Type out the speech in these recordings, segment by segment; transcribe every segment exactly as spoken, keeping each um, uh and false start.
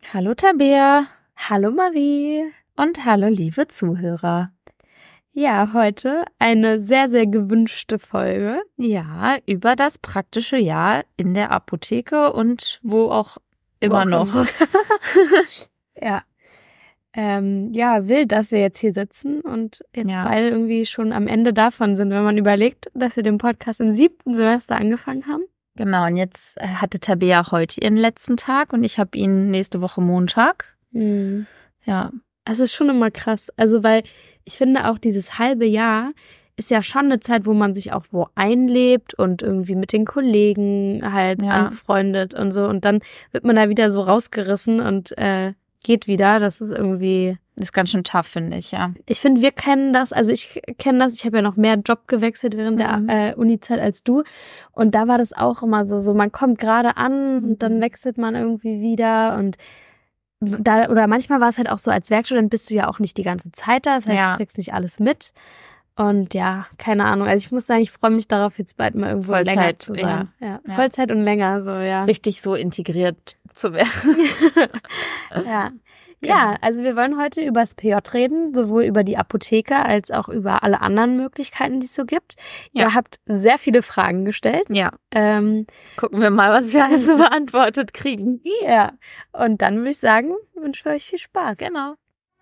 Hallo Tabea. Hallo Marie. Und hallo liebe Zuhörer. Ja, heute eine sehr, sehr gewünschte Folge. Ja, über das praktische Jahr in der Apotheke und wo auch immer wo auch noch. Immer. ja. Ähm, ja, wild, dass wir jetzt hier sitzen und jetzt Ja. beide irgendwie schon am Ende davon sind, wenn man überlegt, dass wir den Podcast im siebten Semester angefangen haben. Genau, und jetzt hatte Tabea heute ihren letzten Tag und ich habe ihn nächste Woche Montag. Mhm. Ja. Es ist schon immer krass. Also, weil ich finde auch dieses halbe Jahr ist ja schon eine Zeit, wo man sich auch wo einlebt und irgendwie mit den Kollegen halt Ja. anfreundet und so. Und dann wird man da wieder so rausgerissen und äh, geht wieder. Das ist irgendwie... Das ist ganz schön tough, finde ich, ja. Ich finde, wir kennen das, also ich kenne das, ich habe ja noch mehr Job gewechselt während Mhm. der äh, Uni-Zeit als du. Und da war das auch immer so, so man kommt gerade an und dann wechselt man irgendwie wieder und da, oder manchmal war es halt auch so, als Werkstudent bist du ja auch nicht die ganze Zeit da, das heißt, Ja. du kriegst nicht alles mit. Und ja, keine Ahnung, also ich muss sagen, ich freue mich darauf, jetzt bald mal irgendwo Vollzeit, länger zu sein. ja. Ja, Ja. Vollzeit und länger, so, ja. Richtig so integriert zu werden. Ja. Ja, also wir wollen heute über das P J reden, sowohl über die Apotheke als auch über alle anderen Möglichkeiten, die es so gibt. Ja. Ihr habt sehr viele Fragen gestellt. Ja, Ähm, gucken wir mal, was wir alles so beantwortet kriegen. ja, und dann würde ich sagen, wünschen wir euch viel Spaß. Genau.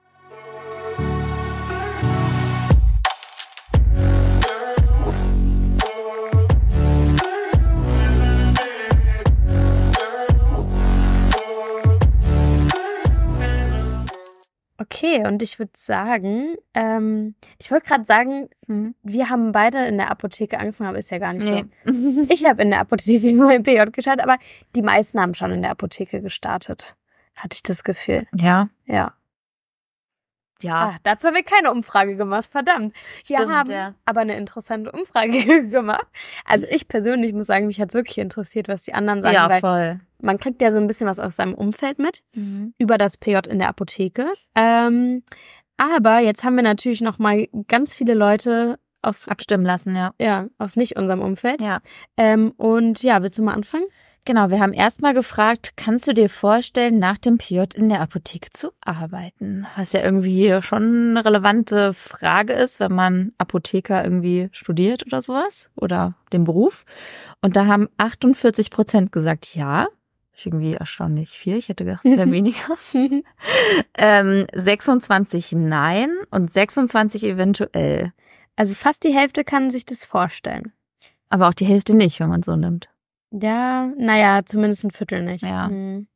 Okay, und ich würde sagen, ähm, ich wollte gerade sagen, Mhm. wir haben beide in der Apotheke angefangen, aber ist ja gar nicht Nee. so. Ich habe in der Apotheke mein P J gestartet, aber die meisten haben schon in der Apotheke gestartet, hatte ich das Gefühl. Ja. Ja. Ja. Ah, dazu haben wir keine Umfrage gemacht, verdammt. Wir Stimmt, haben ja. aber eine interessante Umfrage gemacht. Also ich persönlich muss sagen, mich hat's wirklich interessiert, was die anderen sagen, Ja, weil voll. man kriegt ja so ein bisschen was aus seinem Umfeld mit Mhm. über das P J in der Apotheke. Ähm, aber jetzt haben wir natürlich noch mal ganz viele Leute aus Abstimmen lassen, ja. ja aus nicht unserem Umfeld. Ja. Ähm, und ja, willst du mal anfangen? Genau, wir haben erstmal gefragt, kannst du dir vorstellen, nach dem P J in der Apotheke zu arbeiten? Was ja irgendwie schon eine relevante Frage ist, wenn man Apotheker irgendwie studiert oder sowas oder den Beruf. Und da haben achtundvierzig Prozent gesagt, ja. Ist irgendwie erstaunlich viel. Ich hätte gedacht, es wäre weniger. ähm, sechsundzwanzig nein und sechsundzwanzig eventuell. Also fast die Hälfte kann sich das vorstellen. Aber auch die Hälfte nicht, wenn man so nimmt. Ja, naja, zumindest ein Viertel nicht. Ja. Hm.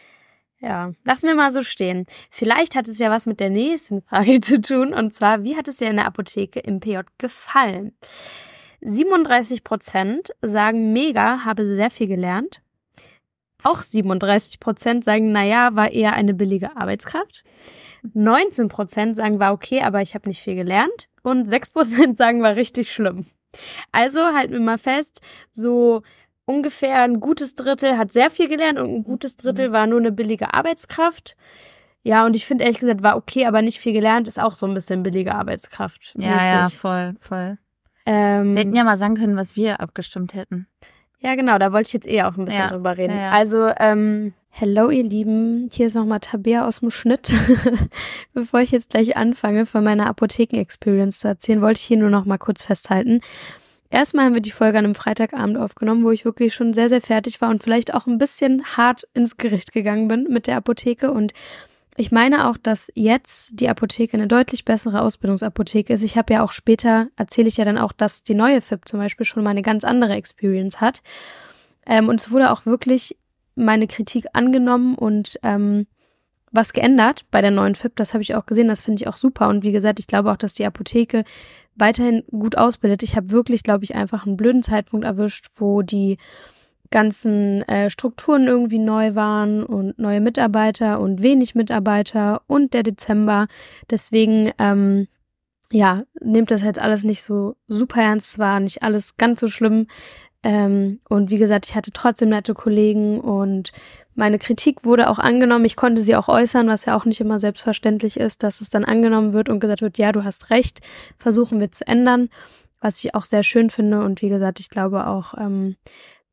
Ja, lassen wir mal so stehen. Vielleicht hat es ja was mit der nächsten Frage zu tun. Und zwar, wie hat es dir in der Apotheke im P J gefallen? siebenunddreißig Prozent sagen, mega, habe sehr viel gelernt. Auch siebenunddreißig Prozent sagen, naja, war eher eine billige Arbeitskraft. neunzehn Prozent sagen, war okay, aber ich habe nicht viel gelernt. Und sechs Prozent sagen, war richtig schlimm. Also halten wir mal fest, so ungefähr ein gutes Drittel hat sehr viel gelernt und ein gutes Drittel war nur eine billige Arbeitskraft. Ja, und ich finde ehrlich gesagt, war okay, aber nicht viel gelernt, ist auch so ein bisschen billige Arbeitskraft. Ja, ja, mäßig. voll, voll. Ähm, Wir hätten ja mal sagen können, was wir abgestimmt hätten. ja, genau, da wollte ich jetzt eh auch ein bisschen Ja, drüber reden. ja, ja. Also, ähm, hello ihr Lieben, hier ist nochmal Tabea aus dem Schnitt. Bevor ich jetzt gleich anfange, von meiner Apotheken-Experience zu erzählen, wollte ich hier nur noch mal kurz festhalten. Erstmal haben wir die Folge an einem Freitagabend aufgenommen, wo ich wirklich schon sehr, sehr fertig war und vielleicht auch ein bisschen hart ins Gericht gegangen bin mit der Apotheke. Und ich meine auch, dass jetzt die Apotheke eine deutlich bessere Ausbildungsapotheke ist. Ich habe ja auch später, erzähle ich ja dann auch, dass die neue F I P zum Beispiel schon mal eine ganz andere Experience hat. Ähm, und es wurde auch wirklich meine Kritik angenommen und ähm, was geändert bei der neuen F I P. Das habe ich auch gesehen, das finde ich auch super. Und wie gesagt, ich glaube auch, dass die Apotheke weiterhin gut ausbildet. Ich habe wirklich, glaube ich, einfach einen blöden Zeitpunkt erwischt, wo die ganzen äh, Strukturen irgendwie neu waren und neue Mitarbeiter und wenig Mitarbeiter und der Dezember. Deswegen, ähm, ja, nehmt das jetzt alles nicht so super ernst. Es war nicht alles ganz so schlimm. Ähm, und wie gesagt, ich hatte trotzdem nette Kollegen und meine Kritik wurde auch angenommen. Ich konnte sie auch äußern, was ja auch nicht immer selbstverständlich ist, dass es dann angenommen wird und gesagt wird, ja, du hast recht, versuchen wir zu ändern, was ich auch sehr schön finde. Und wie gesagt, ich glaube auch, ähm,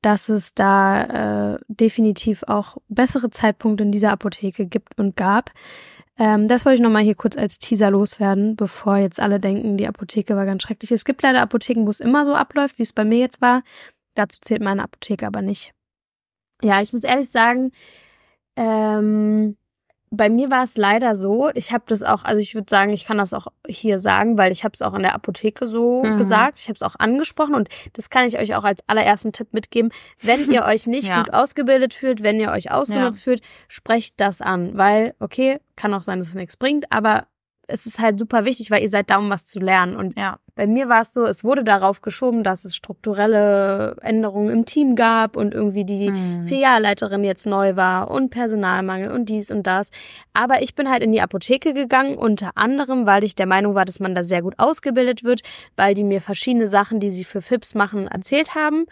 dass es da äh, definitiv auch bessere Zeitpunkte in dieser Apotheke gibt und gab. Ähm, das wollte ich nochmal hier kurz als Teaser loswerden, bevor jetzt alle denken, die Apotheke war ganz schrecklich. Es gibt leider Apotheken, wo es immer so abläuft, wie es bei mir jetzt war. Dazu zählt meine Apotheke aber nicht. Ja, ich muss ehrlich sagen, ähm, bei mir war es leider so, ich habe das auch, also ich würde sagen, ich kann das auch hier sagen, weil ich habe es auch in der Apotheke so mhm. gesagt, ich habe es auch angesprochen und das kann ich euch auch als allerersten Tipp mitgeben. Wenn ihr euch nicht ja. gut ausgebildet fühlt, wenn ihr euch ausgenutzt ja. fühlt, sprecht das an, weil, okay, kann auch sein, dass es nichts bringt, aber es ist halt super wichtig, weil ihr seid da, um was zu lernen. Und ja. bei mir war es so, es wurde darauf geschoben, dass es strukturelle Änderungen im Team gab und irgendwie die hm. Filialleiterin jetzt neu war und Personalmangel und dies und das. Aber ich bin halt in die Apotheke gegangen, unter anderem, weil ich der Meinung war, dass man da sehr gut ausgebildet wird, weil die mir verschiedene Sachen, die sie für F I Ps machen, erzählt haben.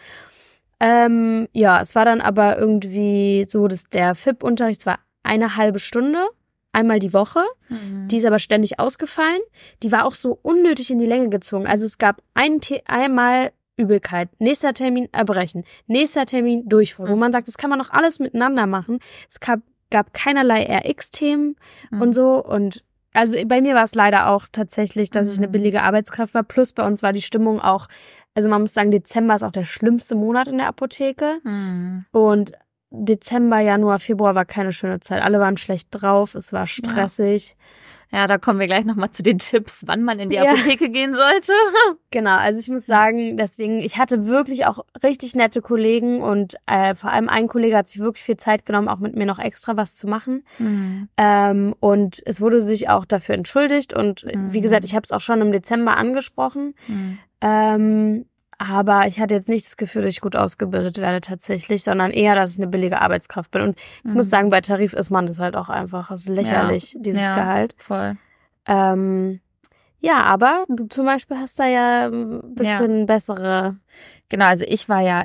Ähm, ja, es war dann aber irgendwie so, dass der F I P-Unterricht war eine halbe Stunde. Einmal die Woche, mhm. die ist aber ständig ausgefallen. Die war auch so unnötig in die Länge gezogen. Also es gab ein The- einmal Übelkeit, nächster Termin erbrechen, nächster Termin Durchfall, mhm. wo man sagt, das kann man doch alles miteinander machen. Es gab, gab keinerlei R X-Themen mhm. und so. Und also bei mir war es leider auch tatsächlich, dass mhm. ich eine billige Arbeitskraft war. Plus bei uns war die Stimmung auch, also man muss sagen, Dezember ist auch der schlimmste Monat in der Apotheke. Mhm. Und Dezember, Januar, Februar war keine schöne Zeit. Alle waren schlecht drauf, es war stressig. Ja, ja, da kommen wir gleich nochmal zu den Tipps, wann man in die Apotheke ja. gehen sollte. Genau, also ich muss sagen, deswegen, ich hatte wirklich auch richtig nette Kollegen und äh, vor allem ein Kollege hat sich wirklich viel Zeit genommen, auch mit mir noch extra was zu machen. Mhm. Ähm, und es wurde sich auch dafür entschuldigt und mhm. wie gesagt, ich habe es auch schon im Dezember angesprochen. Mhm. Ähm, Aber ich hatte jetzt nicht das Gefühl, dass ich gut ausgebildet werde tatsächlich, sondern eher, dass ich eine billige Arbeitskraft bin. Und ich mhm. muss sagen, bei Tarif ist man das halt auch einfach. Das ist lächerlich, ja. dieses ja, Gehalt. Voll. Ähm, ja, aber du zum Beispiel hast da ja ein bisschen ja. bessere... Genau, also ich war ja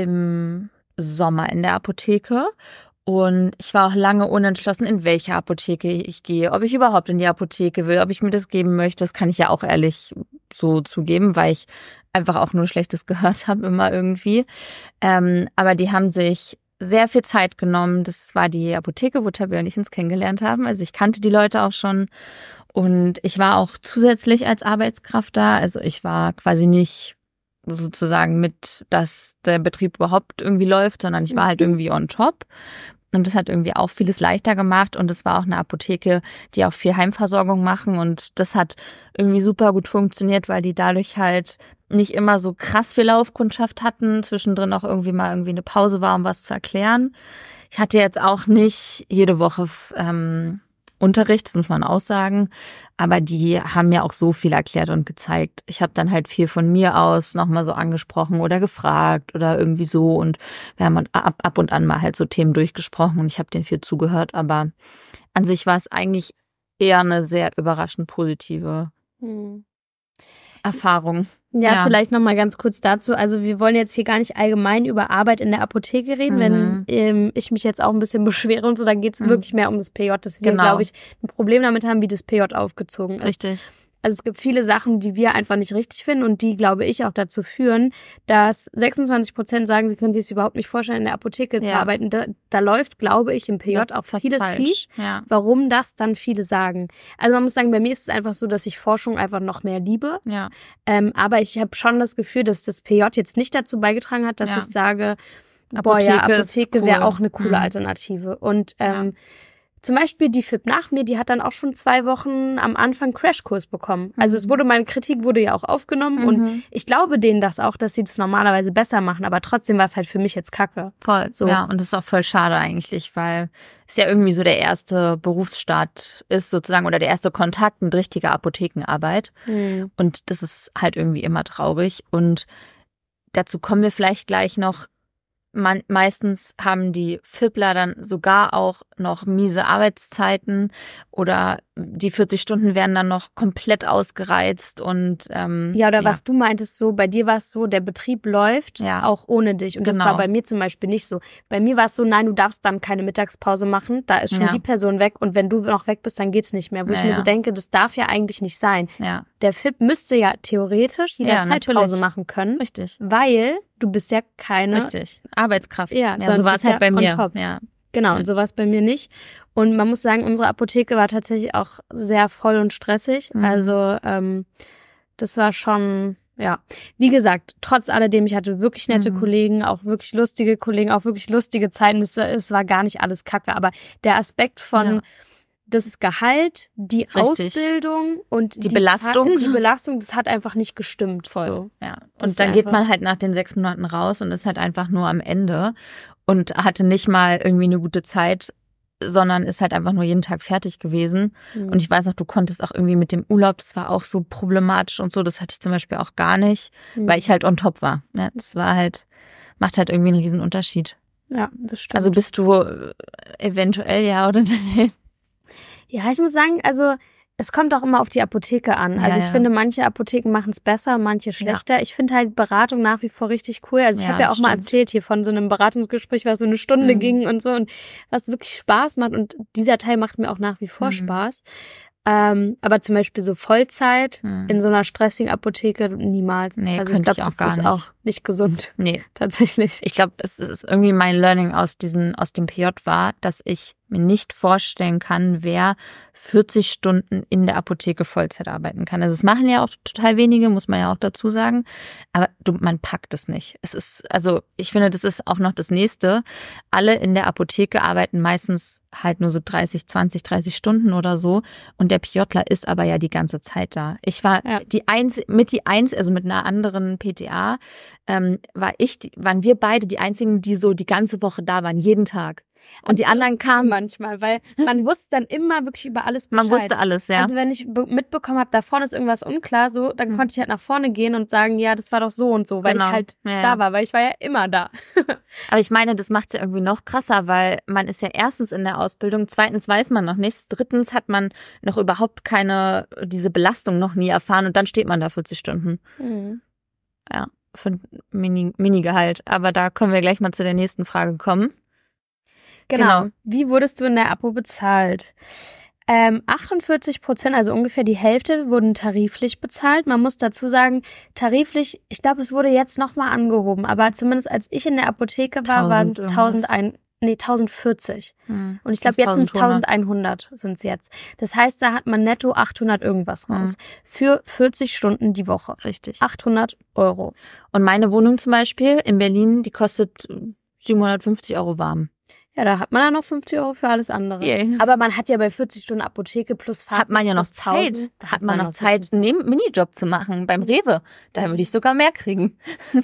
im Sommer in der Apotheke. Und ich war auch lange unentschlossen, in welche Apotheke ich gehe, ob ich überhaupt in die Apotheke will, ob ich mir das geben möchte. Das kann ich ja auch ehrlich so zugeben, weil ich einfach auch nur Schlechtes gehört habe immer irgendwie. Ähm, aber die haben sich sehr viel Zeit genommen. Das war die Apotheke, wo Tabea und ich uns kennengelernt haben. Also ich kannte die Leute auch schon. Und ich war auch zusätzlich als Arbeitskraft da. Also ich war quasi nicht sozusagen mit, dass der Betrieb überhaupt irgendwie läuft, sondern ich war halt irgendwie on top. Und das hat irgendwie auch vieles leichter gemacht. Und es war auch eine Apotheke, die auch viel Heimversorgung machen. Und das hat irgendwie super gut funktioniert, weil die dadurch halt nicht immer so krass viel Laufkundschaft hatten. Zwischendrin auch irgendwie mal irgendwie eine Pause war, um was zu erklären. Ich hatte jetzt auch nicht jede Woche ähm, Unterricht, das muss man auch sagen. Aber die haben mir auch so viel erklärt und gezeigt. Ich habe dann halt viel von mir aus nochmal so angesprochen oder gefragt oder irgendwie so. Und wir haben ab, ab und an mal halt so Themen durchgesprochen und ich habe denen viel zugehört. Aber an sich war es eigentlich eher eine sehr überraschend positive hm. Erfahrung. Ja, ja. Vielleicht nochmal ganz kurz dazu. Also wir wollen jetzt hier gar nicht allgemein über Arbeit in der Apotheke reden. Mhm. Wenn ähm, ich mich jetzt auch ein bisschen beschwere und so, dann geht's mhm. wirklich mehr um das P J, dass wir, genau. glaube ich, ein Problem damit haben, wie das P J aufgezogen ist. Richtig. Also es gibt viele Sachen, die wir einfach nicht richtig finden und die, glaube ich, auch dazu führen, dass sechsundzwanzig Prozent sagen, sie können sich das überhaupt nicht vorstellen, in der Apotheke ja. zu arbeiten. Da, da läuft, glaube ich, im P J auch vieles falsch, ja. warum das dann viele sagen. Also man muss sagen, bei mir ist es einfach so, dass ich Forschung einfach noch mehr liebe. Ja. Ähm, aber ich habe schon das Gefühl, dass das P J jetzt nicht dazu beigetragen hat, dass ja. ich sage, Apotheke boah, ja, Apotheke cool. wäre auch eine coole mhm. Alternative. Und ähm, ja. zum Beispiel die F I P nach mir, die hat dann auch schon zwei Wochen am Anfang Crashkurs bekommen. Also mhm. es wurde, meine Kritik wurde ja auch aufgenommen mhm. und ich glaube denen das auch, dass sie das normalerweise besser machen, aber trotzdem war es halt für mich jetzt Kacke. Voll, so. Ja, und das ist auch voll schade eigentlich, weil es ja irgendwie so der erste Berufsstart ist sozusagen oder der erste Kontakt mit richtiger Apothekenarbeit mhm. und das ist halt irgendwie immer traurig und dazu kommen wir vielleicht gleich noch. Man, meistens haben die Fippler dann sogar auch noch miese Arbeitszeiten oder die vierzig Stunden werden dann noch komplett ausgereizt und ähm, ja oder ja. was du meintest so, bei dir war es so, der Betrieb läuft ja. auch ohne dich und genau. das war bei mir zum Beispiel nicht so. Bei mir war es so, nein, du darfst dann keine Mittagspause machen, da ist schon ja. die Person weg und wenn du noch weg bist, dann geht's nicht mehr. Wo ja, ich mir ja. so denke, das darf ja eigentlich nicht sein. Ja. Der F I P müsste ja theoretisch jederzeit ja, Pause machen können, richtig, weil du bist ja keine... Richtig, Arbeitskraft. Ja, ja so war es halt ja bei mir. Top. Ja. Genau, und so war es bei mir nicht. Und man muss sagen, unsere Apotheke war tatsächlich auch sehr voll und stressig. Mhm. Also ähm, das war schon, ja, wie gesagt, trotz alledem, ich hatte wirklich nette mhm. Kollegen, auch wirklich lustige Kollegen, auch wirklich lustige Zeiten. Es, es war gar nicht alles Kacke, aber der Aspekt von ja. das Gehalt, die Richtig. Ausbildung und die, die Belastung, Zeit, die Belastung, das hat einfach nicht gestimmt. Voll. So. Ja. Und dann geht man halt nach den sechs Monaten raus und ist halt einfach nur am Ende und hatte nicht mal irgendwie eine gute Zeit, sondern ist halt einfach nur jeden Tag fertig gewesen. Mhm. Und ich weiß noch, du konntest auch irgendwie mit dem Urlaub, das war auch so problematisch und so, das hatte ich zum Beispiel auch gar nicht, mhm. weil ich halt on top war. Ja, das war halt, macht halt irgendwie einen riesen Unterschied. Ja, das stimmt. Also bist du eventuell ja oder nein? Ja, ich muss sagen, also es kommt auch immer auf die Apotheke an. Also ja, ich ja. finde, manche Apotheken machen es besser, manche schlechter. Ja. Ich finde halt Beratung nach wie vor richtig cool. Also ich ja, habe ja auch stimmt. mal erzählt hier von so einem Beratungsgespräch, was so eine Stunde mhm. ging und so und was wirklich Spaß macht. Und dieser Teil macht mir auch nach wie vor mhm. Spaß. Ähm, aber zum Beispiel so Vollzeit hm. in so einer stressigen Apotheke niemals. Nee, also ich glaube, das auch gar ist nicht. auch nicht gesund. Nee, tatsächlich. Ich glaube, es ist irgendwie mein Learning aus diesen aus dem P J war, dass ich mir nicht vorstellen kann, wer vierzig Stunden in der Apotheke Vollzeit arbeiten kann. Also es machen ja auch total wenige, muss man ja auch dazu sagen. Aber du, man packt es nicht. Es ist, also ich finde, das ist auch noch das Nächste. Alle in der Apotheke arbeiten meistens halt nur so dreißig, zwanzig, dreißig Stunden oder so. Und der PJler ist aber ja die ganze Zeit da. Ich war ja. die eins, mit die eins, also mit einer anderen P T A, ähm, war ich, die, waren wir beide die einzigen, die so die ganze Woche da waren, jeden Tag. Und die anderen kamen manchmal, weil man wusste dann immer wirklich über alles Bescheid. Man wusste alles, ja. Also wenn ich mitbekommen habe, da vorne ist irgendwas unklar, so, dann mhm. konnte ich halt nach vorne gehen und sagen, ja, das war doch so und so, weil genau. ich halt ja, da war, weil ich war ja immer da. Aber ich meine, das macht's ja irgendwie noch krasser, weil man ist ja erstens in der Ausbildung, zweitens weiß man noch nichts, drittens hat man noch überhaupt keine, diese Belastung noch nie erfahren und dann steht man da vierzig Stunden. Mhm. Ja, für ein Mini, Mini-Gehalt. Aber da können wir gleich mal zu der nächsten Frage kommen. Genau. genau. Wie wurdest du in der Apo bezahlt? Ähm, achtundvierzig Prozent, also ungefähr die Hälfte, wurden tariflich bezahlt. Man muss dazu sagen, tariflich, ich glaube, es wurde jetzt nochmal angehoben, aber zumindest als ich in der Apotheke war, waren es tausendeins, nee, tausendvierzig. Hm. Und ich glaube, jetzt sind es eintausendeinhundert sind es jetzt. Das heißt, da hat man netto achthundert irgendwas raus. Hm. Für vierzig Stunden die Woche. Richtig. achthundert Euro. Und meine Wohnung zum Beispiel in Berlin, die kostet siebenhundertfünfzig Euro warm. Ja, da hat man ja noch fünfzig Euro für alles andere. Yeah. Aber man hat ja bei vierzig Stunden Apotheke plus Fahrt. Hat man ja noch Zeit. Hat, hat man noch Zeit, einen Minijob zu machen beim Rewe. Da würde ich sogar mehr kriegen.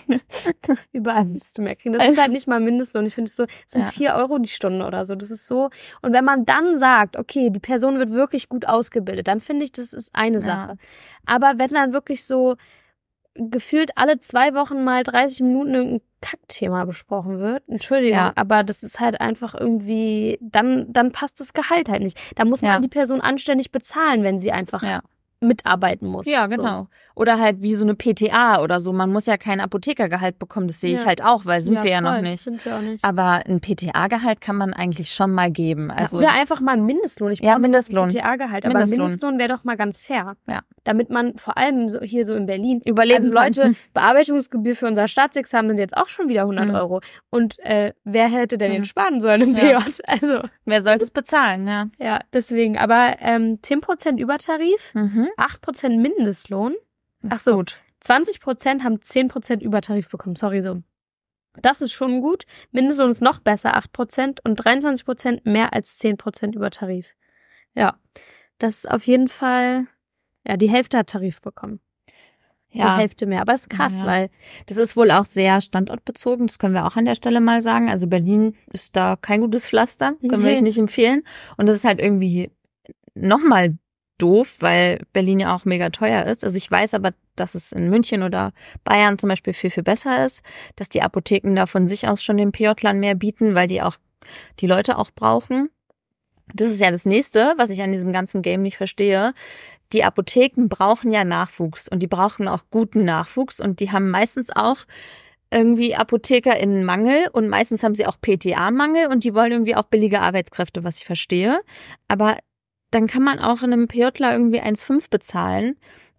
Überall willst du mehr kriegen. Das ist halt nicht mal Mindestlohn. Ich finde es so, das sind ja. vier Euro die Stunde oder so. Das ist so. Und wenn man dann sagt, okay, die Person wird wirklich gut ausgebildet, dann finde ich, das ist eine Sache. Ja. Aber wenn dann wirklich so gefühlt alle zwei Wochen mal dreißig Minuten irgendein Kackthema besprochen wird. Entschuldigung, ja. aber das ist halt einfach irgendwie, dann dann passt das Gehalt halt nicht. Da muss man ja. die Person anständig bezahlen, wenn sie einfach ja. mitarbeiten muss. Ja, genau. So. Oder halt wie so eine P T A oder so. Man muss ja kein Apothekergehalt bekommen, das sehe ja. ich halt auch, weil sind ja, wir ja voll. noch nicht. Sind wir auch nicht. Aber ein P T A-Gehalt kann man eigentlich schon mal geben. Also ja, oder einfach mal einen Mindestlohn. Ich ja, Mindestlohn. P T A-Gehalt, aber Mindestlohn. Mindestlohn wäre doch mal ganz fair. Ja. Damit man vor allem so hier so in Berlin überleben also Leute, kann. Bearbeitungsgebühr für unser Staatsexamen sind jetzt auch schon wieder hundert mhm. Euro. Und äh, wer hätte denn mhm. den sparen sollen im P J? Also wer sollte es bezahlen, ja. Ja, deswegen. Aber ähm, zehn Prozent Übertarif, mhm. acht Prozent Mindestlohn. Ach so, gut. zwanzig Prozent haben zehn Prozent Übertarif bekommen. Sorry, so. Das ist schon gut. Mindestlohn ist noch besser, acht Prozent und dreiundzwanzig Prozent mehr als zehn Prozent Übertarif. Ja, das ist auf jeden Fall, ja, die Hälfte hat Tarif bekommen. Ja. Die Hälfte mehr. Aber es ist krass, ja. weil das ist wohl auch sehr standortbezogen. Das können wir auch an der Stelle mal sagen. Also Berlin ist da kein gutes Pflaster. Können okay. wir euch nicht empfehlen. Und das ist halt irgendwie nochmal doof, weil Berlin ja auch mega teuer ist. Also ich weiß aber, dass es in München oder Bayern zum Beispiel viel, viel besser ist, dass die Apotheken da von sich aus schon den PJlern mehr bieten, weil die auch die Leute auch brauchen. Das ist ja das Nächste, was ich an diesem ganzen Game nicht verstehe. Die Apotheken brauchen ja Nachwuchs und die brauchen auch guten Nachwuchs und die haben meistens auch irgendwie ApothekerInnen-Mangel und meistens haben sie auch P T A-Mangel und die wollen irgendwie auch billige Arbeitskräfte, was ich verstehe. Aber dann kann man auch in einem PJler irgendwie eins Komma fünf bezahlen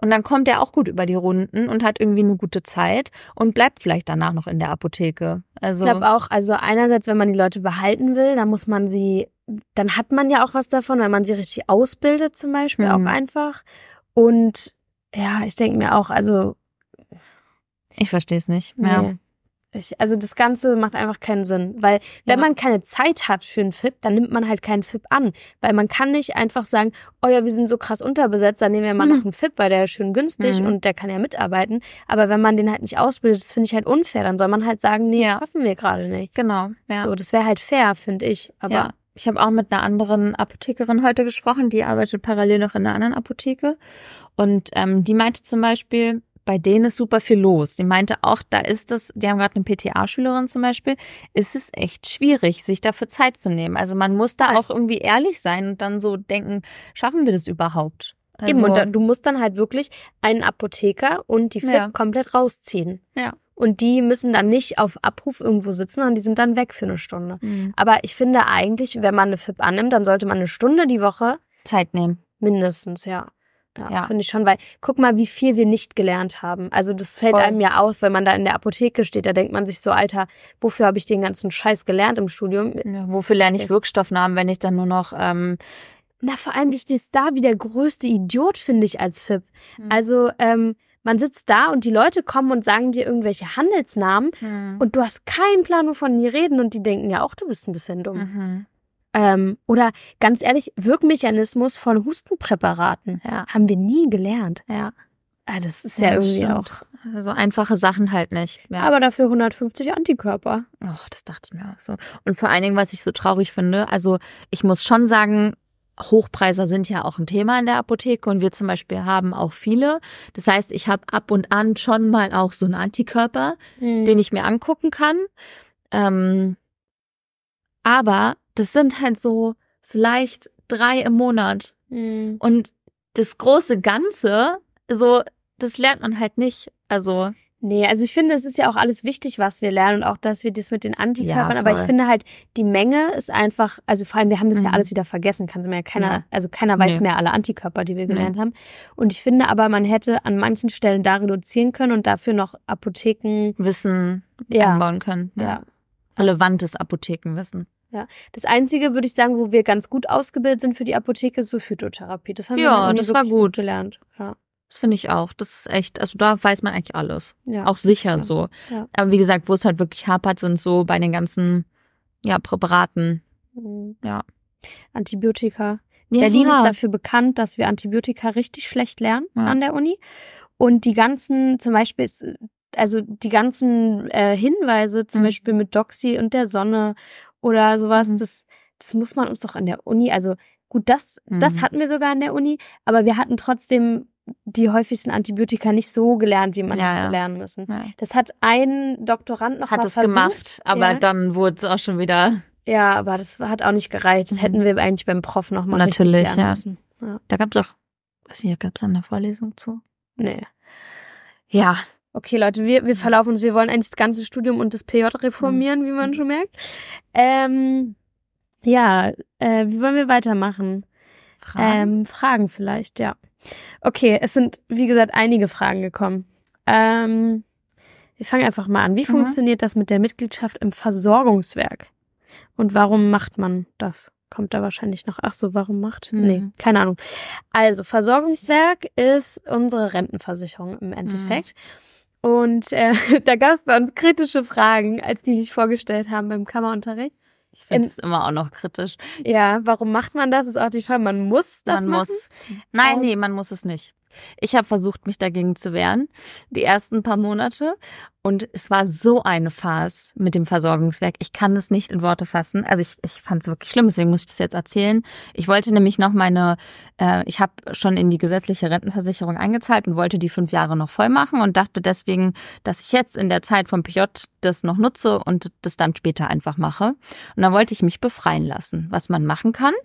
Und dann kommt er auch gut über die Runden und hat irgendwie eine gute Zeit und bleibt vielleicht danach noch in der Apotheke. Also ich glaube auch, also einerseits, wenn man die Leute behalten will, dann muss man sie, dann hat man ja auch was davon, wenn man sie richtig ausbildet zum Beispiel, Mhm. auch einfach. Und ja, ich denke mir auch, also ich verstehe es nicht. Ja. nee. Ich, also das Ganze macht einfach keinen Sinn, weil wenn Ja. man keine Zeit hat für einen F I P, dann nimmt man halt keinen F I P an, weil man kann nicht einfach sagen, oh ja, wir sind so krass unterbesetzt, dann nehmen wir mal Mhm. noch einen F I P, weil der ist schön günstig Mhm. und der kann ja mitarbeiten, aber wenn man den halt nicht ausbildet, das finde ich halt unfair, dann soll man halt sagen, nee, Ja. schaffen wir gerade nicht. Genau. Ja. So, das wäre halt fair, finde ich, aber ja. Ich habe auch mit einer anderen Apothekerin heute gesprochen, die arbeitet parallel noch in einer anderen Apotheke und ähm, die meinte zum Beispiel, bei denen ist super viel los. Die meinte auch, da ist es, die haben gerade eine P T A-Schülerin zum Beispiel, ist es echt schwierig, sich dafür Zeit zu nehmen. Also man muss da auch irgendwie ehrlich sein und dann so denken, schaffen wir das überhaupt? Also, eben, und da, du musst dann halt wirklich einen Apotheker und die F I P Ja. komplett rausziehen. ja. Und die müssen dann nicht auf Abruf irgendwo sitzen, sondern die sind dann weg für eine Stunde. Mhm. Aber ich finde eigentlich, wenn man eine F I P annimmt, dann sollte man eine Stunde die Woche Zeit nehmen. mindestens, ja. Ja, Ja. finde ich schon, weil guck mal, wie viel wir nicht gelernt haben. Also das fällt Voll. einem ja auf, wenn man da in der Apotheke steht, da denkt man sich so, Alter, wofür habe ich den ganzen Scheiß gelernt im Studium? Ja, wofür lerne ich Wirkstoffnamen, wenn ich dann nur noch ähm, Na, vor allem, du stehst da wie der größte Idiot, finde ich, als F I P. Mhm. Also, ähm, man sitzt da und die Leute kommen und sagen dir irgendwelche Handelsnamen hm. und du hast keinen Plan, wovon die reden und die denken ja auch, du bist ein bisschen dumm. Mhm. Ähm, oder ganz ehrlich, Wirkmechanismus von Hustenpräparaten Ja. haben wir nie gelernt. Ja. Ah, das ist ja, irgendwie stimmt. auch. So einfache Sachen halt nicht. Ja. Aber dafür hundertfünfzig Antikörper. Och, das dachte ich mir auch so. Und vor allen Dingen, was ich so traurig finde, also ich muss schon sagen, Hochpreise sind ja auch ein Thema in der Apotheke und wir zum Beispiel haben auch viele. Das heißt, ich habe ab und an schon mal auch so einen Antikörper, Mhm. den ich mir angucken kann. Ähm, aber das sind halt so vielleicht drei im Monat. Mhm. Und das große Ganze, so, das lernt man halt nicht. Also, Nee, also ich finde, es ist ja auch alles wichtig, was wir lernen und auch, dass wir das mit den Antikörpern, Ja, aber ich voll. finde halt, die Menge ist einfach, also vor allem, wir haben das ja Mhm. alles wieder vergessen, kann mir ja keiner, Ja. also keiner weiß Nee. mehr alle Antikörper, die wir Nee. gelernt haben. Und ich finde aber, man hätte an manchen Stellen da reduzieren können und dafür noch Apotheken, Wissen Ja. anbauen können. ja. Relevantes Apothekenwissen. Das Einzige, würde ich sagen, wo wir ganz gut ausgebildet sind für die Apotheke, ist so Phytotherapie. Das haben wir Ja, an der Uni das war wirklich gut. gelernt. Ja. Das finde ich auch. Das ist echt, also da weiß man eigentlich alles. Ja. Auch sicher Ja. so. Ja. Aber wie gesagt, wo es halt wirklich hapert, sind so bei den ganzen, ja, Präparaten. Mhm. Ja. Antibiotika. Ja. Berlin ist dafür bekannt, dass wir Antibiotika richtig schlecht lernen Ja. an der Uni. Und die ganzen, zum Beispiel, ist, also die ganzen äh, Hinweise, zum Mhm. Beispiel mit Doxy und der Sonne oder sowas, Mhm. das, das muss man uns doch an der Uni, also gut, das, das Mhm. hatten wir sogar an der Uni, aber wir hatten trotzdem die häufigsten Antibiotika nicht so gelernt, wie man Ja, hätte ja. lernen müssen. Ja. Das hat ein Doktorand noch Hat mal es versucht. gemacht, aber Ja. dann wurde es auch schon wieder. Ja, aber das hat auch nicht gereicht. Das Mhm. hätten wir eigentlich beim Prof noch mal Natürlich, richtig lernen ja. müssen. Ja. Da gab es auch, was hier gab es eine Vorlesung zu? Nee. Ja. Okay, Leute, wir, wir verlaufen uns. Wir wollen eigentlich das ganze Studium und das P J reformieren, wie man schon merkt. Ähm, ja, äh, wie wollen wir weitermachen? Fragen. Ähm, Fragen vielleicht, ja. Okay, es sind, wie gesagt, einige Fragen gekommen. Ähm, wir fangen einfach mal an. Wie Mhm. funktioniert das mit der Mitgliedschaft im Versorgungswerk? Und warum macht man das? Kommt da wahrscheinlich noch. Ach so, warum macht? Mhm. Nee, keine Ahnung. Also, Versorgungswerk ist unsere Rentenversicherung im Endeffekt. Und äh, da gab es bei uns kritische Fragen, als die sich vorgestellt haben beim Kammerunterricht. Ich finde es immer auch noch kritisch. Ja, warum macht man das? Ist auch die Frage. Man muss das man machen. muss. Nein, Ähm, nee, man muss es nicht. Ich habe versucht, mich dagegen zu wehren, die ersten paar Monate. Und es war so eine Farce mit dem Versorgungswerk. Ich kann das nicht in Worte fassen. Also ich, ich fand es wirklich schlimm, deswegen muss ich das jetzt erzählen. Ich wollte nämlich noch meine, äh, ich habe schon in die gesetzliche Rentenversicherung eingezahlt und wollte die fünf Jahre noch voll machen und dachte deswegen, dass ich jetzt in der Zeit vom P J das noch nutze und das dann später einfach mache. Und dann wollte ich mich befreien lassen, was man machen kann.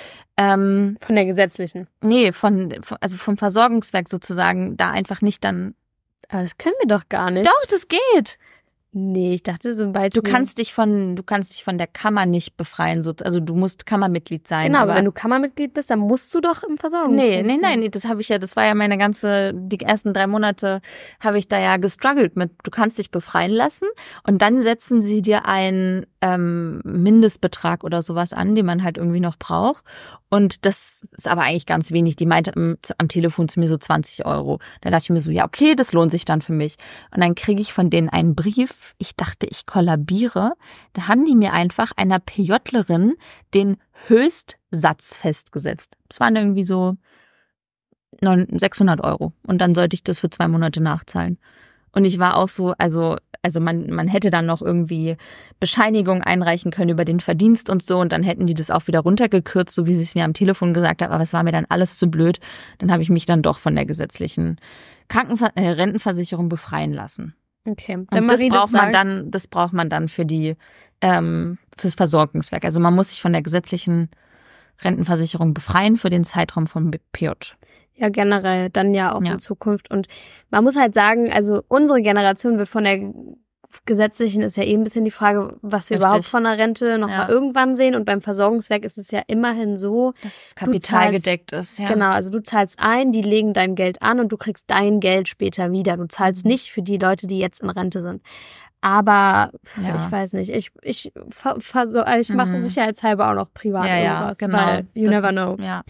Ähm, Von der gesetzlichen. nee, von, von also vom Versorgungswerk sozusagen, da einfach nicht dann. Aber das können wir doch gar nicht. Doch, das geht. Nee, ich dachte so ein Beispiel. Du kannst dich von, du kannst dich von der Kammer nicht befreien, so, also du musst Kammermitglied sein. Genau, aber, aber wenn du Kammermitglied bist, dann musst du doch im Versorgungswerk Nee, nee, nein, nee, das habe ich ja, das war ja meine ganze, die ersten drei Monate habe ich da ja gestruggelt mit, du kannst dich befreien lassen und dann setzen sie dir einen ähm, Mindestbetrag oder sowas an, den man halt irgendwie noch braucht. Und das ist aber eigentlich ganz wenig. Die meinte am, am Telefon zu mir so zwanzig Euro. Da dachte ich mir so, ja okay, das lohnt sich dann für mich. Und dann kriege ich von denen einen Brief. Ich dachte, ich kollabiere. Da haben die mir einfach einer PJlerin den Höchstsatz festgesetzt. Das waren irgendwie so sechshundert Euro. Und dann sollte ich das für zwei Monate nachzahlen. Und ich war auch so, also also man man hätte dann noch irgendwie Bescheinigung einreichen können über den Verdienst und so. Und dann hätten die das auch wieder runtergekürzt, so wie sie es mir am Telefon gesagt haben. Aber es war mir dann alles zu blöd. Dann habe ich mich dann doch von der gesetzlichen Krankenver- äh, Rentenversicherung befreien lassen. Okay. Und Wenn das Marie braucht das man sagt, dann, das braucht man dann für die ähm, fürs Versorgungswerk. Also man muss sich von der gesetzlichen Rentenversicherung befreien für den Zeitraum von P J. Ja, generell, dann ja auch Ja. in Zukunft. Und man muss halt sagen, also unsere Generation wird von der gesetzlichen, ist ja eh ein bisschen die Frage, was wir Richtig. überhaupt von der Rente noch Ja. mal irgendwann sehen. Und beim Versorgungswerk ist es ja immerhin so, Dass es Du kapitalgedeckt ist. Ja. genau, also du zahlst ein, die legen dein Geld an und du kriegst dein Geld später wieder. Du zahlst Mhm. nicht für die Leute, die jetzt in Rente sind. Aber Ja. ich weiß nicht, ich ich ver- verso- also ich mache Mhm. sicherheitshalber auch noch privat Ja, ja, irgendwas, genau. weil you Das- never know. Ja.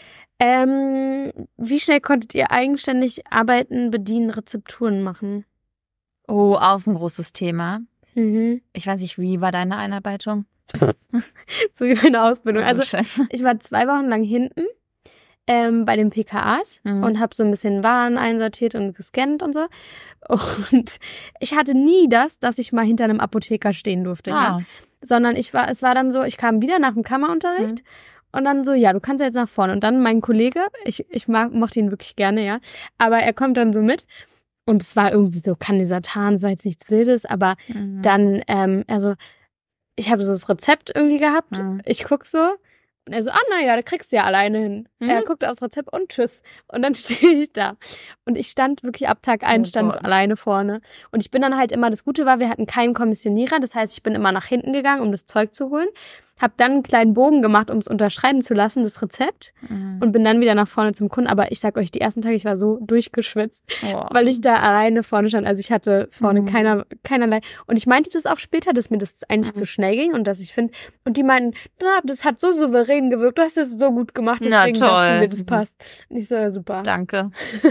Ähm, wie schnell konntet ihr eigenständig arbeiten, bedienen, Rezepturen machen? Oh, auch ein großes Thema. Mhm. Ich weiß nicht, wie war deine Einarbeitung? So wie meine Ausbildung. Oh, Also Scheiße. ich war zwei Wochen lang hinten ähm, bei den P K As Mhm. und habe so ein bisschen Waren einsortiert und gescannt und so. Und ich hatte nie das, dass ich mal hinter einem Apotheker stehen durfte. Ja? Ah. Sondern ich war, es war dann so, ich kam wieder nach dem Kammerunterricht und dann so, ja, du kannst jetzt nach vorne. Und dann mein Kollege, ich, ich mag, mochte ihn wirklich gerne, ja, aber er kommt dann so mit und es war irgendwie so Candesatan, es war jetzt nichts Wildes, aber Mhm. dann, ähm, also ich habe so das Rezept irgendwie gehabt, Mhm. ich guck so und er so, ah, naja, da kriegst du ja alleine hin. Mhm. Er guckt aufs Rezept und tschüss. Und dann stehe ich da. Und ich stand wirklich ab Tag eins Oh stand ich Gott. alleine vorne. Und ich bin dann halt immer, das Gute war, wir hatten keinen Kommissionierer, das heißt, ich bin immer nach hinten gegangen, um das Zeug zu holen. Hab dann einen kleinen Bogen gemacht, um es unterschreiben zu lassen, das Rezept. Mhm. Und bin dann wieder nach vorne zum Kunden. Aber ich sag euch, die ersten Tage, ich war so durchgeschwitzt, Oh. weil ich da alleine vorne stand. Also ich hatte vorne Mhm. keiner, keinerlei. Und ich meinte das auch später, dass mir das eigentlich Mhm. zu schnell ging und dass ich finde, und die meinten, na, das hat so souverän gewirkt, du hast das so gut gemacht, Na, deswegen toll. dachten wir, das Mhm. passt. Und ich so, ja, super. Danke.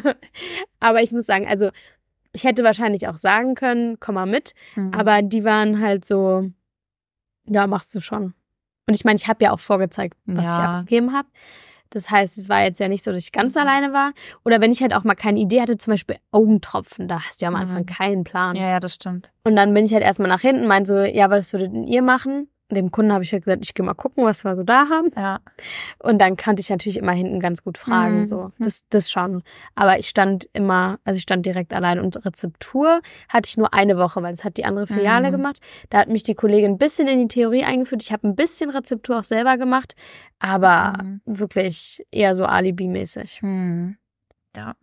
Aber ich muss sagen, also ich hätte wahrscheinlich auch sagen können, komm mal mit, Mhm. aber die waren halt so, ja, machst du schon. Und ich meine, ich habe ja auch vorgezeigt, was ich Ja. abgegeben habe. Das heißt, es war jetzt ja nicht so, dass ich ganz Mhm. alleine war. Oder wenn ich halt auch mal keine Idee hatte, zum Beispiel Augentropfen, da hast du ja am Anfang Mhm. keinen Plan. Ja, ja, das stimmt. Und dann bin ich halt erstmal nach hinten, meinte so, ja, was würdet denn ihr machen? Und dem Kunden habe ich halt gesagt, ich gehe mal gucken, was wir so da haben. Ja. Und dann kannte ich natürlich immer hinten ganz gut fragen, Mhm. so. Das, das schon. Aber ich stand immer, also ich stand direkt allein. Und Rezeptur hatte ich nur eine Woche, weil das hat die andere Filiale Mhm. gemacht. Da hat mich die Kollegin ein bisschen in die Theorie eingeführt. Ich habe ein bisschen Rezeptur auch selber gemacht, aber Mhm. wirklich eher so Alibi-mäßig. Hm. Ja.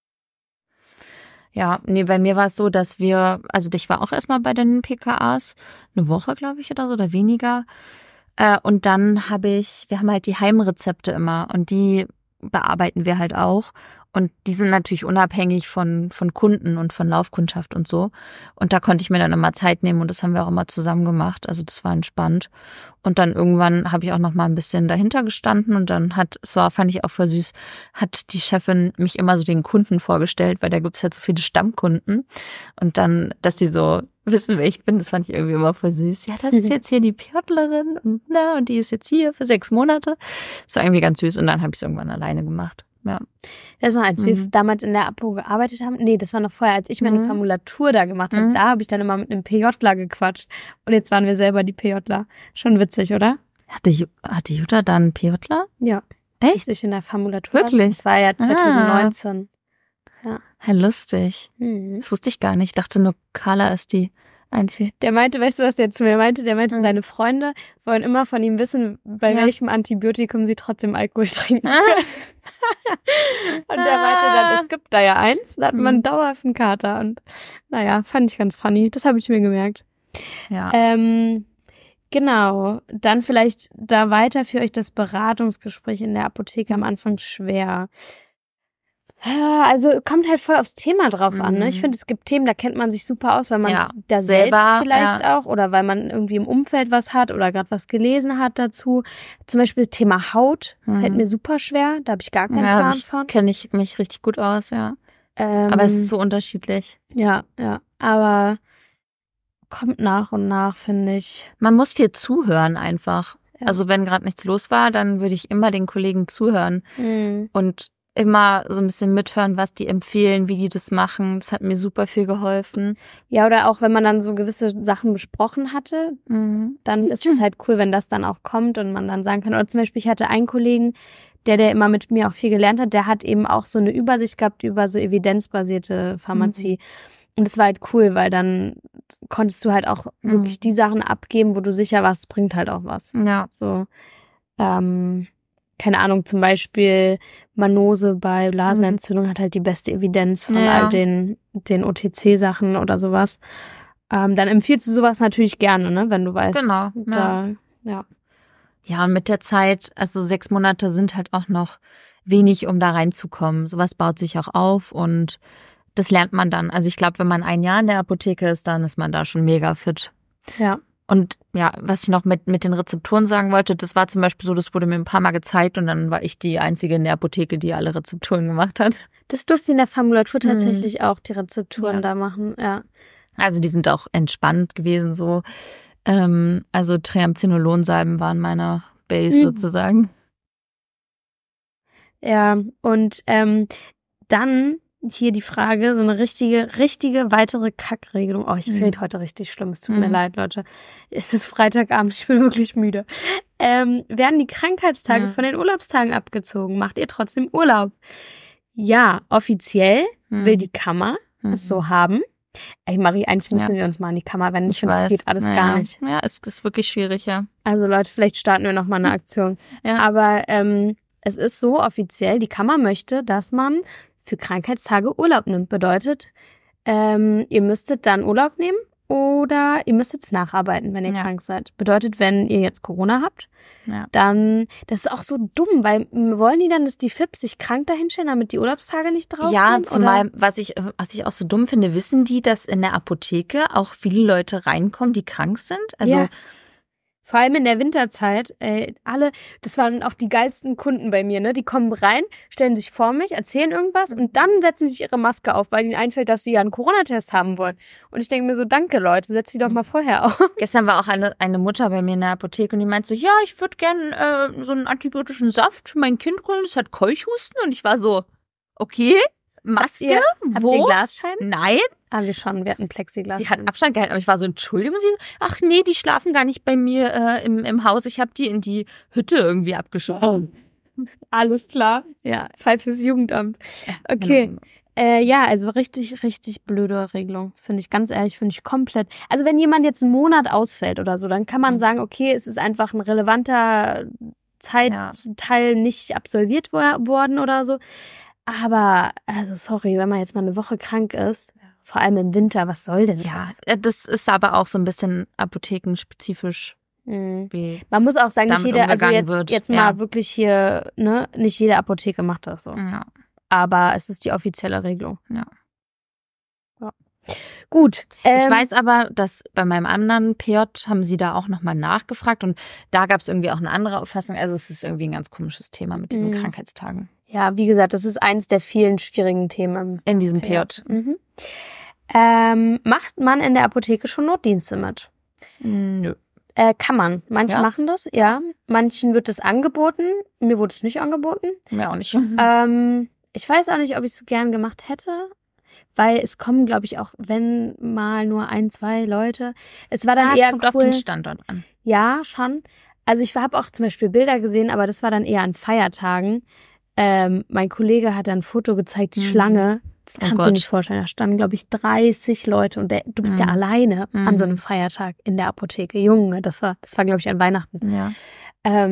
Ja, nee, bei mir war es so, dass wir, also ich war auch erstmal bei den P K As, eine Woche, glaube ich, oder so, oder weniger. Äh, und dann habe ich, wir haben halt die Heimrezepte immer und die bearbeiten wir halt auch. Und die sind natürlich unabhängig von von Kunden und von Laufkundschaft und so. Und da konnte ich mir dann immer Zeit nehmen und das haben wir auch immer zusammen gemacht. Also das war entspannt. Und dann irgendwann habe ich auch noch mal ein bisschen dahinter gestanden und dann hat, es war, fand ich auch voll süß, hat die Chefin mich immer so den Kunden vorgestellt, weil da gibt's halt so viele Stammkunden. Und dann, dass die so wissen, wer ich bin, das fand ich irgendwie immer voll süß. Ja, das ist jetzt hier die Pjotlerin und na, und die ist jetzt hier für sechs Monate. Das war irgendwie ganz süß und dann habe ich es irgendwann alleine gemacht. Ja. Das war, als wir Mhm. damals in der Apo gearbeitet haben. Nee, das war noch vorher, als ich meine Mhm. Formulatur da gemacht habe. Mhm. Da habe ich dann immer mit einem PJler gequatscht. Und jetzt waren wir selber die PJler. Schon witzig, oder? Hatte, Ju- hatte Jutta dann einen Pjotler? Ja. Echt? Ich in der Formulatur. Wirklich? Das war ja zwanzig neunzehn. Hey, lustig. Mhm. Das wusste ich gar nicht. Ich dachte nur, Carla ist die Einzige. Der meinte, weißt du, was der zu mir meinte? Der meinte, Mhm. seine Freunde wollen immer von ihm wissen, bei Ja. welchem Antibiotikum sie trotzdem Alkohol trinken. Und der meinte dann, es gibt da ja eins, da hat man dauerhaft einen Kater. Und naja, fand ich ganz funny. Das habe ich mir gemerkt. Ja. Ähm, genau. Dann vielleicht da weiter für euch das Beratungsgespräch in der Apotheke am Anfang schwer. Ja, also kommt halt voll aufs Thema drauf Mhm. an. Ne? Ich finde, es gibt Themen, da kennt man sich super aus, weil man Ja. da Selber, selbst vielleicht ja. auch oder weil man irgendwie im Umfeld was hat oder gerade was gelesen hat dazu. Zum Beispiel Thema Haut Mhm. fällt mir super schwer. Da habe ich gar keinen ja, Plan ich, von. kenne ich mich richtig gut aus, ja. Ähm, Aber es ist so unterschiedlich. ja, ja. Aber kommt nach und nach, finde ich. Man muss viel zuhören einfach. Ja. Also wenn gerade nichts los war, dann würde ich immer den Kollegen zuhören Mhm. und immer so ein bisschen mithören, was die empfehlen, wie die das machen. Das hat mir super viel geholfen. Ja, oder auch wenn man dann so gewisse Sachen besprochen hatte, Mhm. dann ist es halt cool, wenn das dann auch kommt und man dann sagen kann. Oder zum Beispiel, ich hatte einen Kollegen, der, der immer mit mir auch viel gelernt hat, der hat eben auch so eine Übersicht gehabt über so evidenzbasierte Pharmazie. Mhm. Und das war halt cool, weil dann konntest du halt auch Mhm. wirklich die Sachen abgeben, wo du sicher warst, es bringt halt auch was. Ja. So, ähm, keine Ahnung, zum Beispiel Manose bei Blasenentzündung hat halt die beste Evidenz von Ja. all den, den O T C-Sachen oder sowas. Ähm, dann empfiehlst du sowas natürlich gerne, ne, wenn du weißt. Genau, Da, ja. Ja, und mit der Zeit, also sechs Monate sind halt auch noch wenig, um da reinzukommen. Sowas baut sich auch auf und das lernt man dann. Also ich glaube, wenn man ein Jahr in der Apotheke ist, dann ist man da schon mega fit. Ja. Und ja, was ich noch mit mit den Rezepturen sagen wollte, das war zum Beispiel so, das wurde mir ein paar Mal gezeigt und dann war ich die Einzige in der Apotheke, die alle Rezepturen gemacht hat. Das durfte in der Formulatur tatsächlich auch die Rezepturen Ja. da machen, ja. Also die sind auch entspannt gewesen so. Ähm, also Triamcinolon-Salben waren meine Base Mhm. sozusagen. Ja, und ähm, dann hier die Frage, so eine richtige, richtige weitere Kackregelung. Oh, ich Mhm. rede heute richtig schlimm, es tut Mhm. mir leid, Leute. Es ist Freitagabend, ich bin wirklich müde. Ähm, werden die Krankheitstage Mhm. von den Urlaubstagen abgezogen? Macht ihr trotzdem Urlaub? Ja, offiziell Mhm. will die Kammer Mhm. es so haben. Ey, Marie, eigentlich müssen Ja. wir uns mal an die Kammer wenden. Ich Ich finde, das weiß. geht alles Naja. gar nicht. Ja, es ist wirklich schwierig, ja. Also Leute, vielleicht starten wir noch mal eine Aktion. Ja. Aber ähm, es ist so offiziell, die Kammer möchte, dass man für Krankheitstage Urlaub nimmt. Bedeutet, ähm, ihr müsstet dann Urlaub nehmen oder ihr müsst jetzt nacharbeiten, wenn ihr Ja. krank seid. Bedeutet, wenn ihr jetzt Corona habt, Ja. dann, das ist auch so dumm, weil m, wollen die dann, dass die F I P sich krank dahinstellen, damit die Urlaubstage nicht drauf Ja, gehen, zumal, oder? was ich, was ich auch so dumm finde, wissen die, dass in der Apotheke auch viele Leute reinkommen, die krank sind? Also, Ja. Vor allem in der Winterzeit, ey, alle, das waren auch die geilsten Kunden bei mir, ne? Die kommen rein, stellen sich vor mich, erzählen irgendwas und dann setzen sie sich ihre Maske auf, weil ihnen einfällt, dass sie ja einen Corona-Test haben wollen. Und ich denke mir so, danke Leute, setzt sie doch mal vorher auf. gestern war auch eine, eine Mutter bei mir in der Apotheke und die meinte so, ja, ich würde gern äh, so einen antibiotischen Saft für mein Kind holen, das hat Keuchhusten. Und ich war so, okay, Maske, ihr- Habt wo? ihr Glasscheiben? Nein, Ah, wir schon, wir hatten Plexiglas. sie hat Abstand gehalten, aber ich war so, Entschuldigung, sie, ach nee, die schlafen gar nicht bei mir äh, im, im Haus, ich habe die in die Hütte irgendwie abgeschoben. Alles klar. Ja, Fall fürs Jugendamt. Okay. Genau. Äh, ja, also richtig, richtig blöde Regelung. Finde ich, ganz ehrlich, finde ich komplett. Also wenn jemand jetzt einen Monat ausfällt oder so, dann kann man Mhm. sagen, okay, es ist einfach ein relevanter Zeitteil nicht absolviert wo- worden oder so. Aber, also sorry, wenn man jetzt mal eine Woche krank ist, vor allem im Winter, was soll denn Ja, das? äh, das ist aber auch so ein bisschen apothekenspezifisch, Mhm. wie Man muss auch sagen, nicht damit jede, also umgegangen jetzt, wird, jetzt ja. mal wirklich hier, ne, nicht jede Apotheke macht das so. ja. Aber es ist die offizielle Regelung. Ja. Ja. Gut. Ähm, Ich weiß aber, dass bei meinem anderen P J haben sie da auch nochmal nachgefragt und da gab es irgendwie auch eine andere Auffassung. Also es ist irgendwie ein ganz komisches Thema mit diesen Mhm. Krankheitstagen Ja, wie gesagt, das ist eins der vielen schwierigen Themen. in diesem P J. Mhm. Ähm, macht man in der Apotheke schon Notdienste mit? Nö. Äh, kann man. Manche Ja? machen das, ja. Manchen wird es angeboten. Mir wurde es nicht angeboten. Mir auch nicht. Ähm, ich weiß auch nicht, ob ich es gern gemacht hätte, weil es kommen, glaube ich, auch, wenn mal nur ein, zwei Leute. Es war dann Ah, eher es kommt cool. auf den Standort an. Ja, schon. Also ich habe auch zum Beispiel Bilder gesehen, aber das war dann eher an Feiertagen. Ähm, mein Kollege hat dann ein Foto gezeigt, die Mhm. Schlange. Das Oh kannst du Gott. dir nicht vorstellen. Da standen, glaube ich, dreißig Leute und der, du bist ja Mhm. alleine an so einem Mhm. Feiertag in der Apotheke. Junge, das war, das war, glaube ich, an Weihnachten. Ja. Ähm,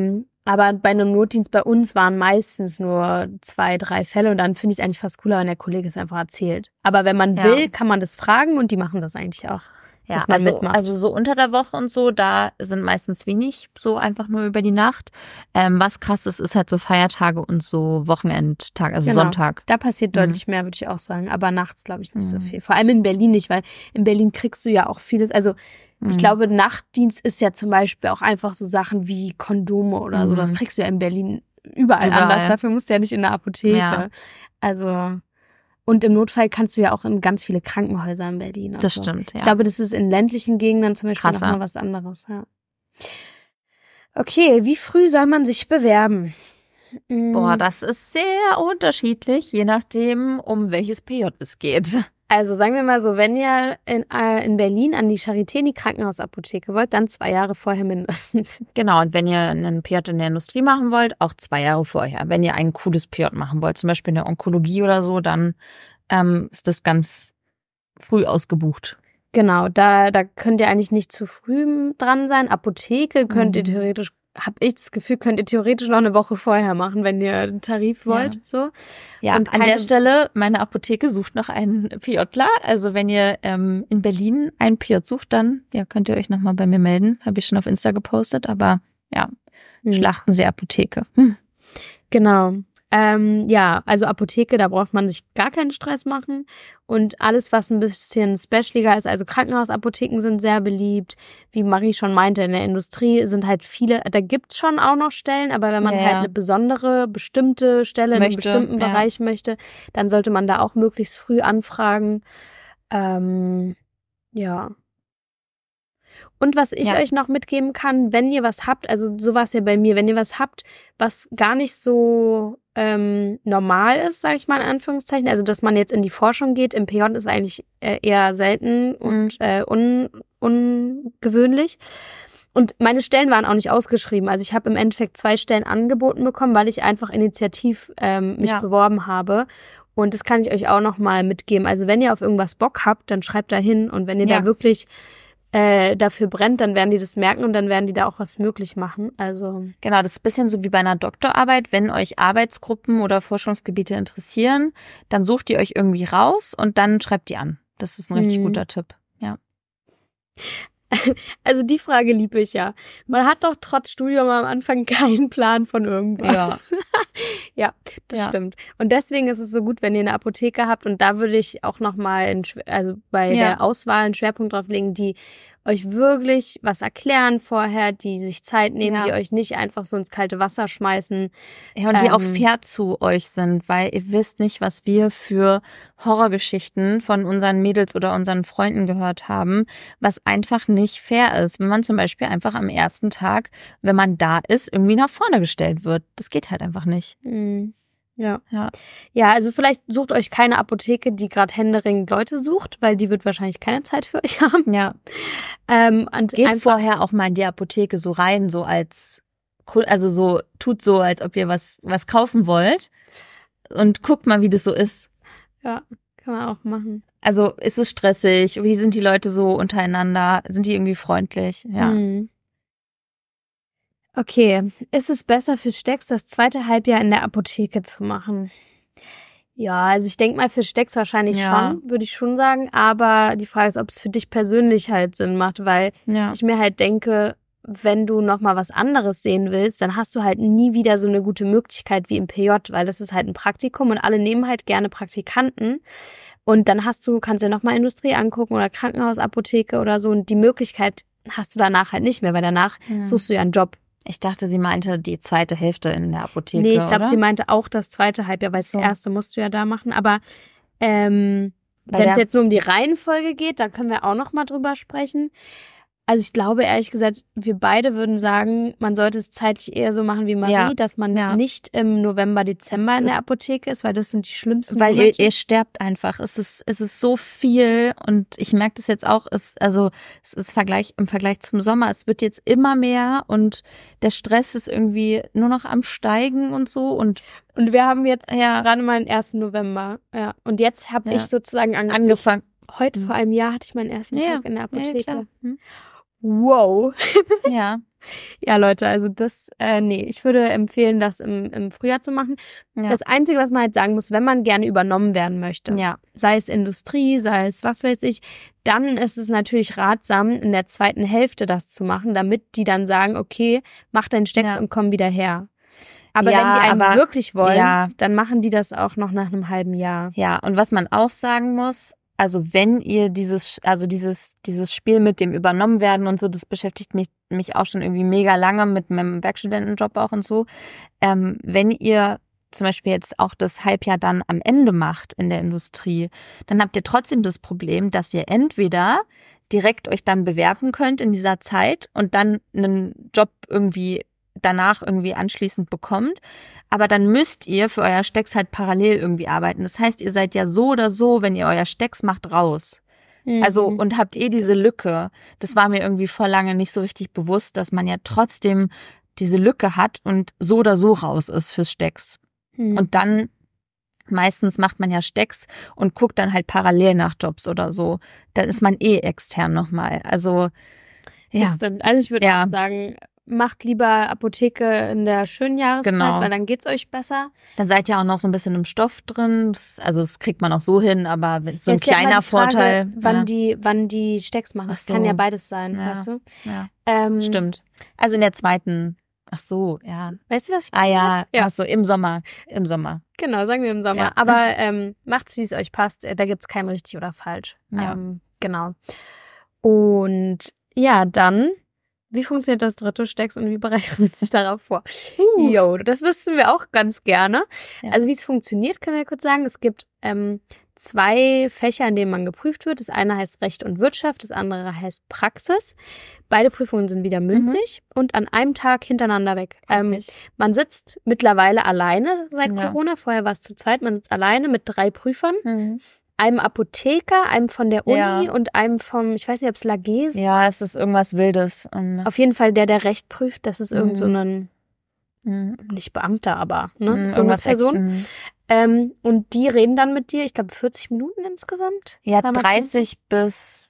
Aber bei einem Notdienst bei uns waren meistens nur zwei, drei Fälle und dann finde ich es eigentlich fast cooler, wenn der Kollege es einfach erzählt. Aber wenn man Ja. will, kann man das fragen und die machen das eigentlich auch. Ja, dass man also, mitmacht. also so unter der Woche und so, da sind meistens wenig, so einfach nur über die Nacht. Ähm, was krass ist, ist halt so Feiertage und so Wochenendtag, also Genau. Sonntag. Da passiert Mhm. deutlich mehr, würde ich auch sagen. Aber nachts glaube ich nicht so Mhm. viel. Vor allem in Berlin nicht, weil in Berlin kriegst du ja auch vieles. Also ich Mhm. glaube, Nachtdienst ist ja zum Beispiel auch einfach so Sachen wie Kondome oder so. Mhm. Das kriegst du ja in Berlin überall, Überall. anders. Dafür musst du ja nicht in der Apotheke. Ja. Also und im Notfall kannst du ja auch in ganz viele Krankenhäuser in Berlin. und Das so. stimmt, ja. Ich glaube, das ist in ländlichen Gegenden zum Beispiel Krasser. nochmal was anderes. Ja. Okay, wie früh soll man sich bewerben? Mm, Boah, das ist sehr unterschiedlich, je nachdem, um welches P J es geht. Also sagen wir mal so, wenn ihr in, äh, in Berlin an die Charité in die Krankenhausapotheke wollt, dann zwei Jahre vorher mindestens. Genau, und wenn ihr einen P J in der Industrie machen wollt, auch zwei Jahre vorher. Wenn ihr ein cooles P J machen wollt, zum Beispiel in der Onkologie oder so, dann ähm, ist das ganz früh ausgebucht. Genau, da da könnt ihr eigentlich nicht zu früh dran sein. Apotheke könnt ihr Mhm. theoretisch, habe ich das Gefühl, könnt ihr theoretisch noch eine Woche vorher machen, wenn ihr einen Tarif wollt. Ja. So. Ja, Und an keine- der Stelle, meine Apotheke sucht noch einen PJler. Also wenn ihr ähm, in Berlin einen P J sucht, dann ja, könnt ihr euch nochmal bei mir melden. Habe ich schon auf Insta gepostet, aber ja, Hm. Schlachtensee Apotheke. Hm. Genau. Ähm, ja, also Apotheke, da braucht man sich gar keinen Stress machen. Und alles, was ein bisschen specialiger ist, also Krankenhausapotheken sind sehr beliebt. Wie Marie schon meinte, in der Industrie sind halt viele, da gibt's schon auch noch Stellen, aber wenn man Ja, halt ja. eine besondere, bestimmte Stelle in einem Möchte, bestimmten ja. Bereich möchte, dann sollte man da auch möglichst früh anfragen. Ähm, ja. Und was ich Ja. euch noch mitgeben kann, wenn ihr was habt, also so war es ja bei mir, wenn ihr was habt, was gar nicht so ähm, normal ist, sage ich mal in Anführungszeichen, also dass man jetzt in die Forschung geht, im P J ist eigentlich äh, eher selten und äh, un, ungewöhnlich. Und meine Stellen waren auch nicht ausgeschrieben. Also ich habe im Endeffekt zwei Stellen angeboten bekommen, weil ich einfach initiativ ähm, mich Ja. beworben habe. Und das kann ich euch auch noch mal mitgeben. Also wenn ihr auf irgendwas Bock habt, dann schreibt da hin. Und wenn ihr Ja. da wirklich äh, dafür brennt, dann werden die das merken und dann werden die da auch was möglich machen. Also Genau, das ist ein bisschen so wie bei einer Doktorarbeit. Wenn euch Arbeitsgruppen oder Forschungsgebiete interessieren, dann sucht ihr euch irgendwie raus und dann schreibt die an. Das ist ein richtig Mhm. guter Tipp. Ja. Also die Frage liebe ich ja. Man hat doch trotz Studium am Anfang keinen Plan von irgendwas. Ja, ja das Ja. stimmt. Und deswegen ist es so gut, wenn ihr eine Apotheke habt. Und da würde ich auch nochmal, also bei Ja. der Auswahl einen Schwerpunkt drauf legen, die euch wirklich was erklären vorher, die sich Zeit nehmen, Ja. die euch nicht einfach so ins kalte Wasser schmeißen. Ja, und die auch Ähm, fair zu euch sind, weil ihr wisst nicht, was wir für Horrorgeschichten von unseren Mädels oder unseren Freunden gehört haben, was einfach nicht fair ist. Wenn man zum Beispiel einfach am ersten Tag, wenn man da ist, irgendwie nach vorne gestellt wird. Das geht halt einfach nicht. Mhm. Ja. Ja. Ja, also vielleicht sucht euch keine Apotheke, die gerade händeringend Leute sucht, weil die wird wahrscheinlich keine Zeit für euch haben. Ja. Ähm, und Geht einfach, vorher auch mal in die Apotheke so rein, so als, also so, tut so, als ob ihr was, was kaufen wollt und guckt mal, wie das so ist. ja, kann man auch machen. Also, ist es stressig? Wie sind die Leute so untereinander? Sind die irgendwie freundlich? Ja. Mhm. Okay, ist es besser für Stecks, das zweite Halbjahr in der Apotheke zu machen? Ja, also ich denke mal für Stecks wahrscheinlich Ja. schon, würde ich schon sagen. Aber die Frage ist, ob es für dich persönlich halt Sinn macht, weil Ja. ich mir halt denke, wenn du noch mal was anderes sehen willst, dann hast du halt nie wieder so eine gute Möglichkeit wie im P J, weil das ist halt ein Praktikum und alle nehmen halt gerne Praktikanten. Und dann hast du, kannst ja noch mal Industrie angucken oder Krankenhausapotheke oder so und die Möglichkeit hast du danach halt nicht mehr, weil danach Ja. suchst du ja einen Job. Ich dachte, sie meinte die zweite Hälfte in der Apotheke, Nee, ich glaube, oder? sie meinte auch das zweite Halbjahr, weil So. das erste musst du ja da machen. Aber ähm, Bei wenn es der- jetzt nur um die Reihenfolge geht, dann können wir auch noch mal drüber sprechen. Also ich glaube, ehrlich gesagt, wir beide würden sagen, man sollte es zeitlich eher so machen wie Marie, Ja. dass man Ja. nicht im November, Dezember in der Apotheke ist, weil das sind die schlimmsten Weil ihr, Monate. ihr sterbt einfach. Es ist, es ist so viel und ich merke das jetzt auch, es, also es ist Vergleich, im Vergleich zum Sommer, es wird jetzt immer mehr und der Stress ist irgendwie nur noch am Steigen und so und Und wir haben jetzt ja, gerade mal den ersten November. Ja. Und jetzt habe Ja. ich sozusagen angefangen. angefangen. Heute vor einem Jahr hatte ich meinen ersten Ja, Tag in der ja, Apotheke. klar. Hm. Wow. Ja. Ja, Leute, also das, äh, nee, ich würde empfehlen, das im, im Frühjahr zu machen. Ja. Das Einzige, was man halt sagen muss, wenn man gerne übernommen werden möchte, Ja. sei es Industrie, sei es was weiß ich, dann ist es natürlich ratsam, in der zweiten Hälfte das zu machen, damit die dann sagen, okay, mach deinen Stecks Ja. und komm wieder her. Aber Ja, wenn die einen aber- wirklich wollen, ja. dann machen die das auch noch nach einem halben Jahr. Ja, und was man auch sagen muss, also wenn ihr dieses, also dieses, dieses Spiel mit dem übernommen werden und so, das beschäftigt mich, mich auch schon irgendwie mega lange mit meinem Werkstudentenjob auch und so. Ähm, wenn ihr zum Beispiel jetzt auch das Halbjahr dann am Ende macht in der Industrie, dann habt ihr trotzdem das Problem, dass ihr entweder direkt euch dann bewerben könnt in dieser Zeit und dann einen Job irgendwie danach irgendwie anschließend bekommt. Aber dann müsst ihr für euer Stecks halt parallel irgendwie arbeiten. Das heißt, ihr seid ja so oder so, wenn ihr euer Stecks macht, raus. Mhm. Also und habt eh diese Lücke. Das war mir irgendwie vor lange nicht so richtig bewusst, dass man ja trotzdem diese Lücke hat und so oder so raus ist fürs Stecks. Mhm. Und dann meistens macht man ja Stecks und guckt dann halt parallel nach Jobs oder so. Dann ist man eh extern nochmal. Also ja, Das stimmt. Also ich würde Ja. auch sagen, macht lieber Apotheke in der schönen Jahreszeit, Genau. weil dann geht's euch besser. dann seid ihr auch noch so ein bisschen im Stoff drin. Das, also das kriegt man auch so hin, aber ist so ein Jetzt ja immer kleiner die Frage, Vorteil. wann ja. die, wann die Stecks machen. Ach Das so. kann ja beides sein, Ja. weißt du? Ja, Ähm, stimmt. Also in der zweiten, ach so, ja. Weißt du, was ich Ah ja, Ja. ach so, im Sommer, im Sommer. Genau, sagen wir im Sommer. Ja. Aber ähm, macht's, wie es euch passt. Äh, Da gibt's kein richtig oder falsch. Ja. Ähm, genau. Und ja, dann, wie funktioniert das dritte Stecks und wie bereitet man sich darauf vor? Uh. Jo, das wüssten wir auch ganz gerne. Ja. Also wie es funktioniert, können wir kurz sagen. Es gibt ähm, zwei Fächer, in denen man geprüft wird. Das eine heißt Recht und Wirtschaft, das andere heißt Praxis. Beide Prüfungen sind wieder mündlich und an einem Tag hintereinander weg. Ähm, Wirklich? man sitzt mittlerweile alleine seit Ja. Corona. Vorher war es zu zweit. Man sitzt alleine mit drei Prüfern. Mhm. Einem Apotheker, einem von der Uni Ja. und einem vom, ich weiß nicht, ob es Lagé ist. Ja, es ist irgendwas Wildes. Und, Auf jeden Fall der, der Recht prüft. Das ist irgend Mhm. so ein, Mhm. nicht Beamter, aber ne, Mhm, so eine irgendwas Person. ex- mhm. Ähm, und die reden dann mit dir, ich glaube vierzig Minuten insgesamt. Ja, Zweimal dreißig bis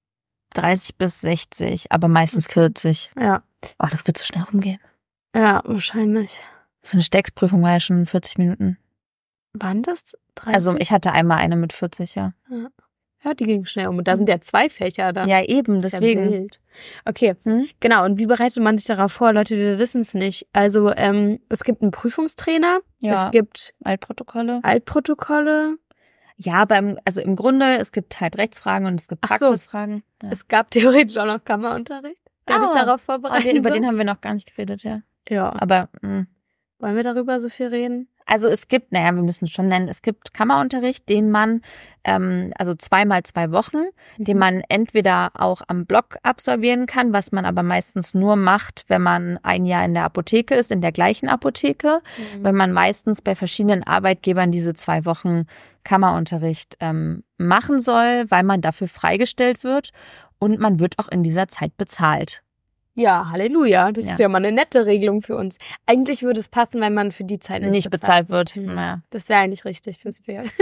dreißig bis sechzig, aber meistens vierzig. zehn. Ja, Oh, das wird so schnell rumgehen. ja, wahrscheinlich. So eine Stecksprüfung war ja schon vierzig Minuten. Waren das dreißig? Also ich hatte einmal eine mit vierzig, ja. Ja, die ging schnell um. Und da sind ja zwei Fächer dann. Ja, eben, Das ist ja deswegen. wild. Okay, Hm? genau. Und wie bereitet man sich darauf vor? Leute, wir wissen es nicht. Also ähm, es gibt einen Prüfungstrainer. Ja. Es gibt Altprotokolle. Altprotokolle. Ja, beim, also im Grunde, es gibt halt Rechtsfragen und es gibt Ach so. Praxisfragen. Ja. Es gab theoretisch auch noch Kammerunterricht, der dich Ah. darauf Oh, vorbereitet. den, über den haben wir noch gar nicht geredet, ja. Ja. Aber mh. Wollen wir darüber so viel reden? Also es gibt, naja, wir müssen es schon nennen, es gibt Kammerunterricht, den man, ähm, also zweimal zwei Wochen, den man entweder auch am Block absolvieren kann, was man aber meistens nur macht, wenn man ein Jahr in der Apotheke ist, in der gleichen Apotheke, Mhm. weil man meistens bei verschiedenen Arbeitgebern diese zwei Wochen Kammerunterricht ähm, machen soll, weil man dafür freigestellt wird und man wird auch in dieser Zeit bezahlt. Ja, Halleluja. Das Ja. ist ja mal eine nette Regelung für uns. Eigentlich würde es passen, wenn man für die Zeit nicht, Nicht bezahlt wird. Mhm. Naja. Das wäre eigentlich richtig fürs P L.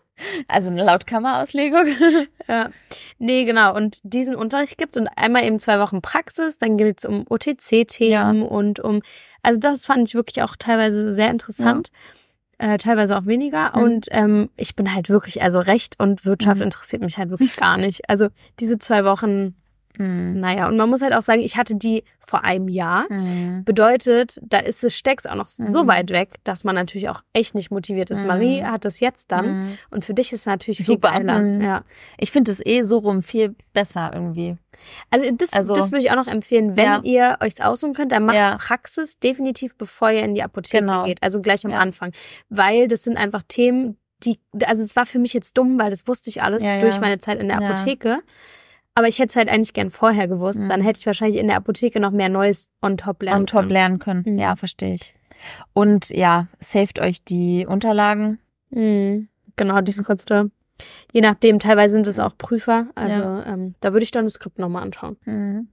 Also eine Lautkammerauslegung. Ja. Nee, genau. Und diesen Unterricht gibt und einmal eben zwei Wochen Praxis, dann geht's um O T C-Themen und um, also das fand ich wirklich auch teilweise sehr interessant. Äh, teilweise auch weniger. Mhm. Und ähm, ich bin halt wirklich, also Recht und Wirtschaft Mhm. interessiert mich halt wirklich gar nicht. Also diese zwei Wochen, Hm. naja, und man muss halt auch sagen, ich hatte die vor einem Jahr. Hm. Bedeutet, da ist das Stecks auch noch so Mhm. weit weg, dass man natürlich auch echt nicht motiviert ist. Mhm. Marie hat das jetzt dann Hm. und für dich ist es natürlich viel Super. geiler. Mhm. Ja. Ich finde es eh so rum viel besser irgendwie. Also das, Also- das würde ich auch noch empfehlen, wenn Ja. ihr euch's aussuchen könnt, dann macht Ja. Praxis definitiv, bevor ihr in die Apotheke Genau. geht. Also gleich am Ja. Anfang. Weil das sind einfach Themen, die, also es war für mich jetzt dumm, weil das wusste ich alles Ja, ja. durch meine Zeit in der Ja. Apotheke. Aber ich hätte es halt eigentlich gern vorher gewusst. Mhm. Dann hätte ich wahrscheinlich in der Apotheke noch mehr Neues on top lernen On top können. lernen können. Mhm. Ja, verstehe ich. Und ja, saved euch die Unterlagen. Mhm. Genau, die Skripte. Je nachdem, teilweise sind es auch Prüfer. Also Ja. ähm, da würde ich dann das Skript nochmal anschauen. Mhm.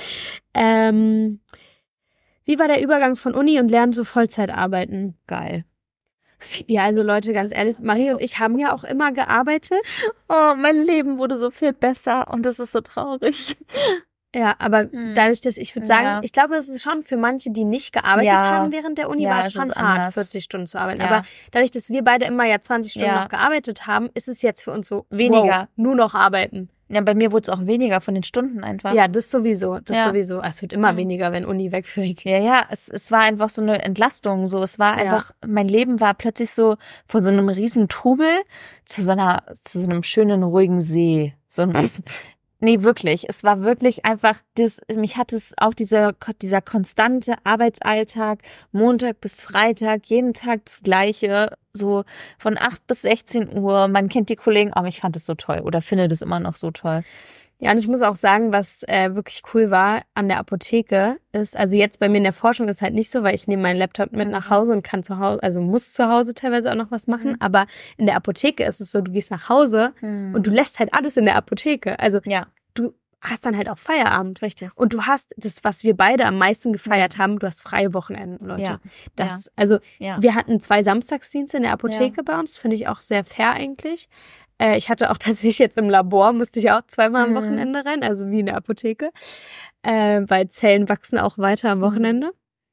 Ähm, wie war der Übergang von Uni und Lernen zu Vollzeitarbeiten? Geil. Ja, also Leute, ganz ehrlich, Marie und ich haben ja auch immer gearbeitet. Oh, mein Leben wurde so viel besser und das ist so traurig. Ja, aber Hm. dadurch, dass ich würde sagen, Ja. ich glaube, es ist schon für manche, die nicht gearbeitet Ja. haben während der Uni, Ja, war es es schon ist hart, anders. vierzig Stunden zu arbeiten. Ja. Aber dadurch, dass wir beide immer ja zwanzig Stunden Ja. noch gearbeitet haben, ist es jetzt für uns so Weniger. Wow, nur noch arbeiten. Ja, bei mir wurde es auch weniger von den Stunden einfach. Ja, das sowieso, das Ja. sowieso. Es wird immer Mhm. weniger, wenn Uni wegfällt. Ja, ja, es, es war einfach so eine Entlastung, so, es war Ja. einfach, mein Leben war plötzlich so von so einem riesen Trubel zu so einer, zu so einem schönen, ruhigen See, so ein, nee, wirklich, es war wirklich einfach, das, mich hat es auch dieser, dieser konstante Arbeitsalltag, Montag bis Freitag, jeden Tag das Gleiche, so von acht bis sechzehn Uhr, man kennt die Kollegen, aber ich fand es so toll oder finde das immer noch so toll. Ja, und ich muss auch sagen, was äh, wirklich cool war an der Apotheke ist, also jetzt bei mir in der Forschung ist halt nicht so, weil ich nehme meinen Laptop mit nach Hause und kann zu Hause, also muss zu Hause teilweise auch noch was machen, Mhm. aber in der Apotheke ist es so, du gehst nach Hause Mhm. und du lässt halt alles in der Apotheke. Also Ja, du hast dann halt auch Feierabend. richtig. Und du hast das, was wir beide am meisten gefeiert haben, du hast freie Wochenenden, Leute. Ja. Das, also Ja. wir hatten zwei Samstagsdienste in der Apotheke bei uns, finde ich auch sehr fair eigentlich. Äh, ich hatte auch tatsächlich jetzt im Labor, musste ich auch zweimal am Mhm. Wochenende rein, also wie in der Apotheke, äh, weil Zellen wachsen auch weiter am Wochenende.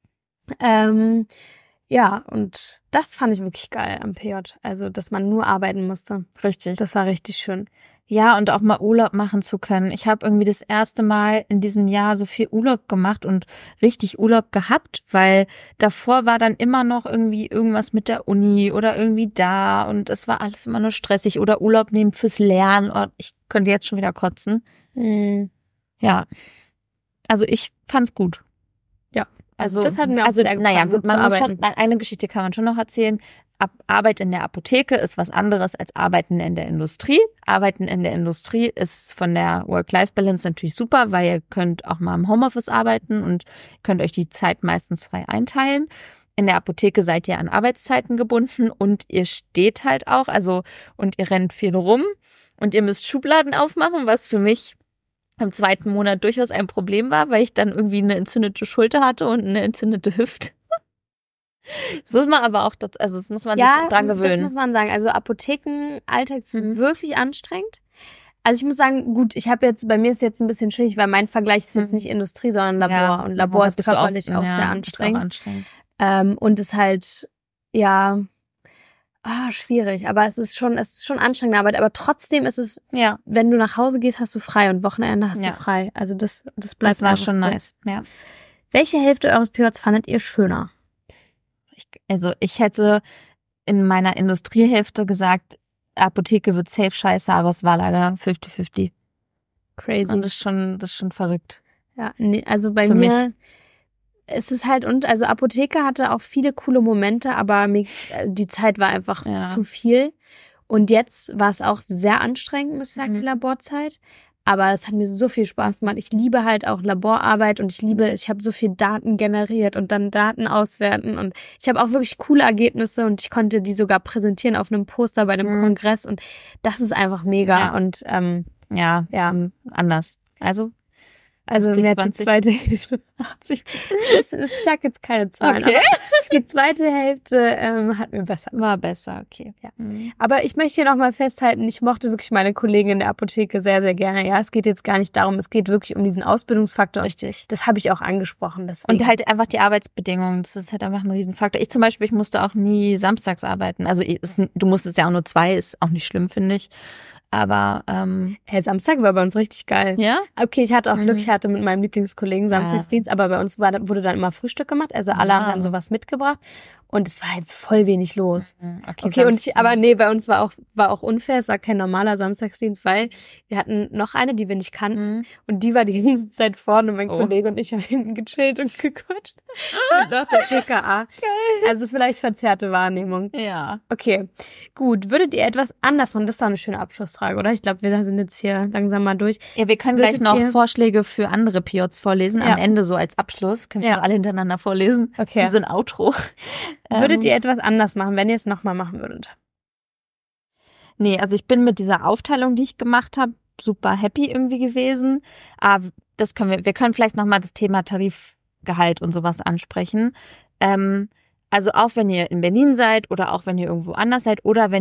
Ähm, ja, und das fand ich wirklich geil am P J, also dass man nur arbeiten musste. Richtig. Das war richtig schön. Ja, und auch mal Urlaub machen zu können. Ich habe irgendwie das erste Mal in diesem Jahr so viel Urlaub gemacht und richtig Urlaub gehabt, weil davor war dann immer noch irgendwie irgendwas mit der Uni oder irgendwie da und es war alles immer nur stressig oder Urlaub nehmen fürs Lernen. Oh, ich könnte jetzt schon wieder kotzen. Mhm. Ja, also ich fand's gut. Ja, Also das hat mir auch also sehr gefallen, naja, gut gut, zu man muss schon, arbeiten. eine Geschichte kann man schon noch erzählen. Ab, Arbeit in der Apotheke ist was anderes als Arbeiten in der Industrie. Arbeiten in der Industrie ist von der Work-Life-Balance natürlich super, weil ihr könnt auch mal im Homeoffice arbeiten und könnt euch die Zeit meistens frei einteilen. In der Apotheke seid ihr an Arbeitszeiten gebunden und ihr steht halt auch, also und ihr rennt viel rum und ihr müsst Schubladen aufmachen, was für mich im zweiten Monat durchaus ein Problem war, weil ich dann irgendwie eine entzündete Schulter hatte und eine entzündete Hüfte. Das muss man aber auch, also das muss man Ja, sich dran gewöhnen. das muss man sagen. Also Apothekenalltag ist Mhm. wirklich anstrengend. Also ich muss sagen, gut, ich habe jetzt, bei mir ist jetzt ein bisschen schwierig, weil mein Vergleich ist jetzt Mhm. nicht Industrie, sondern Labor. Ja, und Labor ist bist du körperlich auch, ja, sehr ist anstrengend. Auch anstrengend. Ähm, und ist halt, ja, ah, schwierig. Aber es ist schon, es ist schon anstrengende Arbeit. Aber trotzdem ist es, Ja, wenn du nach Hause gehst, hast du frei und Wochenende hast Ja. du frei. Also das, das bleibt das war einfach schon cool. nice. Ja. Welche Hälfte eures P Js fandet ihr schöner? Ich, also ich hätte in meiner Industriehälfte gesagt, Apotheke wird safe scheiße, aber es war leider fifty fifty. Crazy. Und das ist schon, das ist schon verrückt. Ja, nee, also bei Für mir mich. es ist halt, und also Apotheke hatte auch viele coole Momente, aber mir, äh, die Zeit war einfach Ja. zu viel. Und jetzt war es auch sehr anstrengend, muss ich sagen, Mhm. die Laborzeit. Aber es hat mir so viel Spaß gemacht. Ich liebe halt auch Laborarbeit und ich liebe, ich habe so viel Daten generiert und dann Daten auswerten und ich habe auch wirklich coole Ergebnisse und ich konnte die sogar präsentieren auf einem Poster bei dem Mhm. Kongress und das ist einfach mega. Ja. Und ähm, Ja, Ja. ähm, anders. Also, also achtzig, mir hat die zwanzig. zweite Hälfte achtzig. Ich, ich sag jetzt keine Zahlen. Okay. Aber die zweite Hälfte ähm, hat mir besser. War besser, okay. Ja. Mhm. Aber ich möchte hier nochmal festhalten, ich mochte wirklich meine Kollegin in der Apotheke sehr, sehr gerne. Ja, es geht jetzt gar nicht darum, es geht wirklich um diesen Ausbildungsfaktor. Richtig. Das habe ich auch angesprochen. Deswegen. Und halt einfach die Arbeitsbedingungen, das ist halt einfach ein Riesenfaktor. Ich zum Beispiel, ich musste auch nie samstags arbeiten. Also es, du musstest ja auch nur zwei, ist auch nicht schlimm, finde ich. Aber, ähm, Hey, Samstag war bei uns richtig geil. ja? Okay, ich hatte auch Glück, Mhm. ich hatte mit meinem Lieblingskollegen Samstagsdienst, aber bei uns war, wurde dann immer Frühstück gemacht. Also alle Ja. haben dann sowas mitgebracht und es war halt voll wenig los. Okay, Okay, und Samst- ich, aber nee, bei uns war auch, war auch unfair. Es war kein normaler Samstagsdienst, weil wir hatten noch eine, die wir nicht kannten. Mhm. Und die war die ganze Zeit vorne. Mein Oh. Kollege und ich haben hinten gechillt und gequatscht. Und auch der P K A. Also vielleicht verzerrte Wahrnehmung. Ja. Okay, gut. Würdet ihr etwas anders machen? Das ist doch eine schöne Abschlussfrage, oder? Ich glaube, wir sind jetzt hier langsam mal durch. Ja, wir können Würdet gleich noch ihr- Vorschläge für andere P Js vorlesen. Ja. Am Ende so als Abschluss. Können wir Ja. doch alle hintereinander vorlesen. Okay. Wie so ein Outro. Würdet Ähm, ihr etwas anders machen, wenn ihr es nochmal machen würdet? Nee, also ich bin mit dieser Aufteilung, die ich gemacht habe, super happy irgendwie gewesen. Aber das können wir, wir können vielleicht nochmal das Thema Tarifgehalt und sowas ansprechen. Ähm, also auch wenn ihr in Berlin seid oder auch wenn ihr irgendwo anders seid oder wenn ihr eine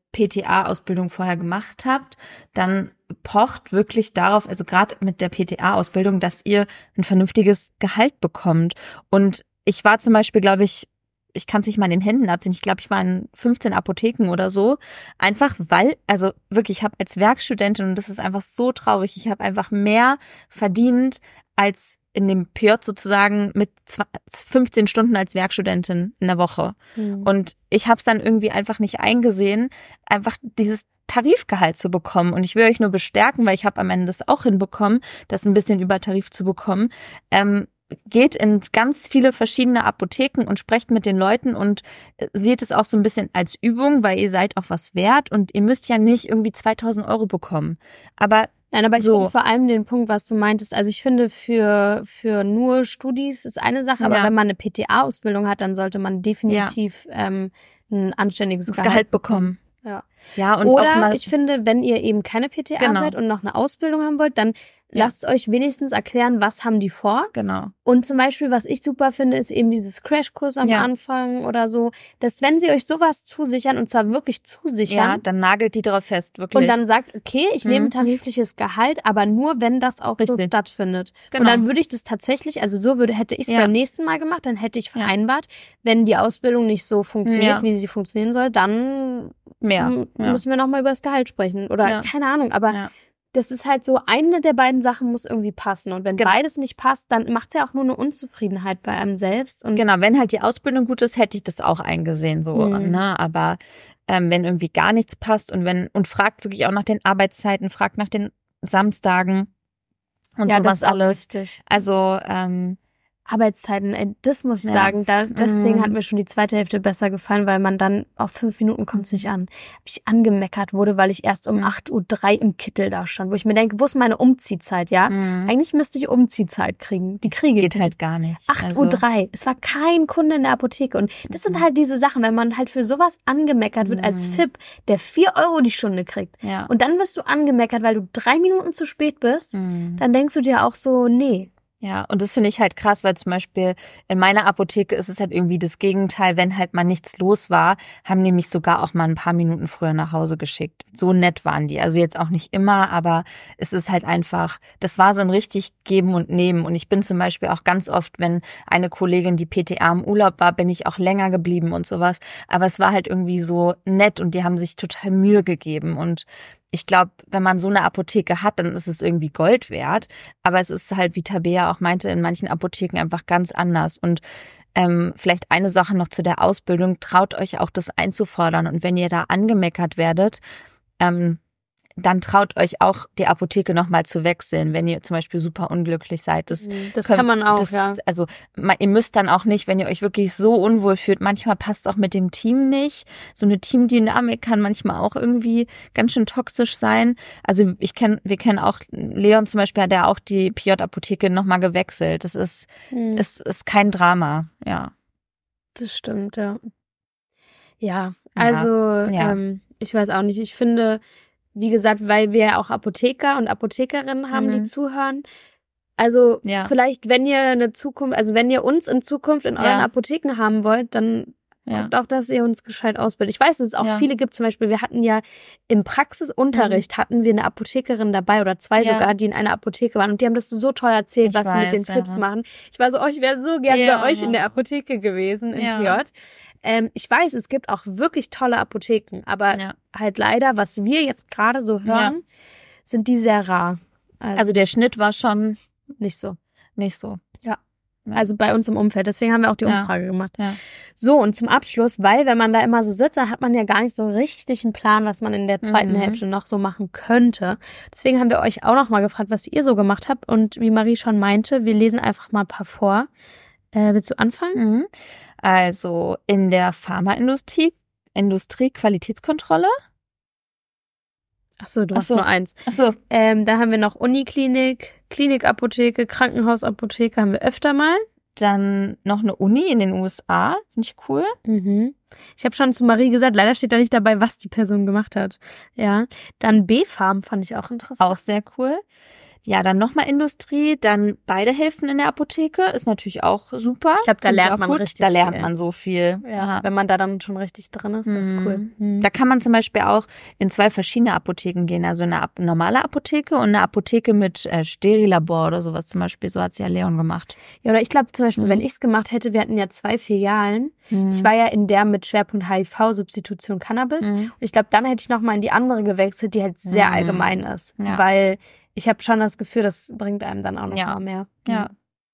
P T A-Ausbildung vorher gemacht habt, dann pocht wirklich darauf, also gerade mit der P T A-Ausbildung, dass ihr ein vernünftiges Gehalt bekommt. Und ich war zum Beispiel, glaube ich, ich kann es nicht mal in den Händen abziehen, ich glaube, ich war in fünfzehn Apotheken oder so, einfach weil, also wirklich, ich habe als Werkstudentin, und das ist einfach so traurig, ich habe einfach mehr verdient als in dem P J sozusagen mit fünfzehn Stunden als Werkstudentin in der Woche. Mhm. Und ich habe es dann irgendwie einfach nicht eingesehen, einfach dieses Tarifgehalt zu bekommen. Und ich will euch nur bestärken, weil ich habe am Ende das auch hinbekommen, das ein bisschen über Tarif zu bekommen. Ähm, geht in ganz viele verschiedene Apotheken und sprecht mit den Leuten und seht es auch so ein bisschen als Übung, weil ihr seid auch was wert und ihr müsst ja nicht irgendwie zweitausend Euro bekommen. Aber Nein, aber ich so. finde vor allem den Punkt, was du meintest, also ich finde für für nur Studis ist eine Sache, aber ja. wenn man eine P T A-Ausbildung hat, dann sollte man definitiv ja. ähm, ein anständiges das Gehalt, Gehalt bekommen. Ja. Ja, und Oder auch eine, ich finde, wenn ihr eben keine P T A genau. seid und noch eine Ausbildung haben wollt, dann ja. lasst euch wenigstens erklären, was haben die vor. Genau. Und zum Beispiel, was ich super finde, ist eben dieses Crashkurs am ja. Anfang oder so, dass wenn sie euch sowas zusichern, und zwar wirklich zusichern. Ja, dann nagelt die drauf fest, wirklich. Und dann sagt, okay, ich mhm. nehme tarifliches Gehalt, aber nur, wenn das auch so stattfindet. Genau. Und dann würde ich das tatsächlich, also so würde, hätte ich es ja. beim nächsten Mal gemacht, dann hätte ich vereinbart, ja. wenn die Ausbildung nicht so funktioniert, ja. wie sie funktionieren soll, dann mehr m- ja. müssen wir nochmal über das Gehalt sprechen. Oder ja. keine Ahnung, aber ja. das ist halt so, eine der beiden Sachen muss irgendwie passen. Und wenn genau. beides nicht passt, dann macht es ja auch nur eine Unzufriedenheit bei einem selbst. Und genau, wenn halt die Ausbildung gut ist, hätte ich das auch eingesehen, so, mhm. ne, aber ähm, wenn irgendwie gar nichts passt und wenn, und fragt wirklich auch nach den Arbeitszeiten, fragt nach den Samstagen und ja, sowas das ist alles. Richtig. Also, ähm, Arbeitszeiten, ey, das muss ich ja. sagen, da, deswegen mm. hat mir schon die zweite Hälfte besser gefallen, weil man dann auf fünf Minuten kommt es nicht an. Hab ich angemeckert wurde, weil ich erst um acht Uhr drei im Kittel da stand, wo ich mir denke, wo ist meine Umziehzeit, ja? Mm. Eigentlich müsste ich Umziehzeit kriegen. Die kriege ich. Geht halt gar nicht. acht Uhr drei. Also. Es war kein Kunde in der Apotheke. Und das mm. sind halt diese Sachen, wenn man halt für sowas angemeckert wird mm. als F I P, der vier Euro die Stunde kriegt. Ja. Und dann wirst du angemeckert, weil du drei Minuten zu spät bist, mm. dann denkst du dir auch so, nee. Ja, und das finde ich halt krass, weil zum Beispiel in meiner Apotheke ist es halt irgendwie das Gegenteil. Wenn halt mal nichts los war, haben die mich sogar auch mal ein paar Minuten früher nach Hause geschickt. So nett waren die. Also jetzt auch nicht immer, aber es ist halt einfach, das war so ein richtig Geben und Nehmen. Und ich bin zum Beispiel auch ganz oft, wenn eine Kollegin, die P T A im Urlaub war, bin ich auch länger geblieben und sowas. Aber es war halt irgendwie so nett und die haben sich total Mühe gegeben. Und ich glaube, wenn man so eine Apotheke hat, dann ist es irgendwie Gold wert. Aber es ist halt, wie Tabea auch meinte, in manchen Apotheken einfach ganz anders. Und ähm, vielleicht eine Sache noch zu der Ausbildung. Traut euch auch, das einzufordern. Und wenn ihr da angemeckert werdet, ähm, dann traut euch auch, die Apotheke nochmal zu wechseln, wenn ihr zum Beispiel super unglücklich seid. Das, das könnt, kann man auch, das, ja. Also ihr müsst dann auch nicht, wenn ihr euch wirklich so unwohl fühlt, manchmal passt es auch mit dem Team nicht. So eine Teamdynamik kann manchmal auch irgendwie ganz schön toxisch sein. Also ich kenn, wir kennen auch, Leon zum Beispiel, hat ja auch die P J-Apotheke nochmal gewechselt. Das ist, hm. ist, ist kein Drama, ja. Das stimmt, ja. Ja, also ja. Ähm, ich weiß auch nicht, ich finde... Wie gesagt, weil wir ja auch Apotheker und Apothekerinnen haben, mhm. die zuhören. Also ja. vielleicht, wenn ihr eine Zukunft, also wenn ihr uns in Zukunft in euren ja. Apotheken haben wollt, dann ja. guckt auch, dass ihr uns gescheit ausbildet. Ich weiß, dass es auch ja. viele gibt, zum Beispiel, wir hatten ja im Praxisunterricht mhm. hatten wir eine Apothekerin dabei oder zwei ja. sogar, die in einer Apotheke waren und die haben das so toll erzählt, ich was weiß, sie mit den ja. Flips machen. Ich war so, oh, ich wäre so gern ja. bei euch in der Apotheke gewesen, in ja. P J. Ähm, ich weiß, es gibt auch wirklich tolle Apotheken, aber ja. halt leider, was wir jetzt gerade so hören, ja. sind die sehr rar. Also, also der Schnitt war schon nicht so. Nicht so. Ja. Also bei uns im Umfeld. Deswegen haben wir auch die Umfrage ja. gemacht. Ja. So, und zum Abschluss, weil wenn man da immer so sitzt, dann hat man ja gar nicht so richtig einen Plan, was man in der zweiten mhm. Hälfte noch so machen könnte. Deswegen haben wir euch auch noch mal gefragt, was ihr so gemacht habt. Und wie Marie schon meinte, wir lesen einfach mal ein paar vor. Äh, willst du anfangen? Mhm. Also in der Pharmaindustrie, Industrie Qualitätskontrolle. Ach so, du Ach hast so. nur eins. Ach so. Ähm, da haben wir noch Uniklinik, Klinikapotheke, Krankenhausapotheke haben wir öfter mal. Dann noch eine Uni in den U S A, finde ich cool. Mhm. Ich habe schon zu Marie gesagt, leider steht da nicht dabei, was die Person gemacht hat. Ja. Dann B-Farm fand ich auch interessant. Auch sehr cool. Ja, dann nochmal Industrie, dann beide Hälften in der Apotheke, ist natürlich auch super. Ich glaube, da lernt man gut. richtig Da lernt viel. man so viel. Ja, Ja. wenn man da dann schon richtig drin ist, das ist cool. Mhm. Da kann man zum Beispiel auch in zwei verschiedene Apotheken gehen, also eine Ap- normale Apotheke und eine Apotheke mit äh, Sterilabor oder sowas zum Beispiel, so hat's ja Leon gemacht. Ja, oder ich glaube zum Beispiel, Mhm. wenn ich es gemacht hätte, wir hatten ja zwei Filialen. Mhm. Ich war ja in der mit Schwerpunkt H I V-Substitution Cannabis. Mhm. Und ich glaube, dann hätte ich nochmal in die andere gewechselt, die halt sehr Mhm. allgemein ist. Ja. Weil ich habe schon das Gefühl, das bringt einem dann auch noch Ja. mal mehr. Ja.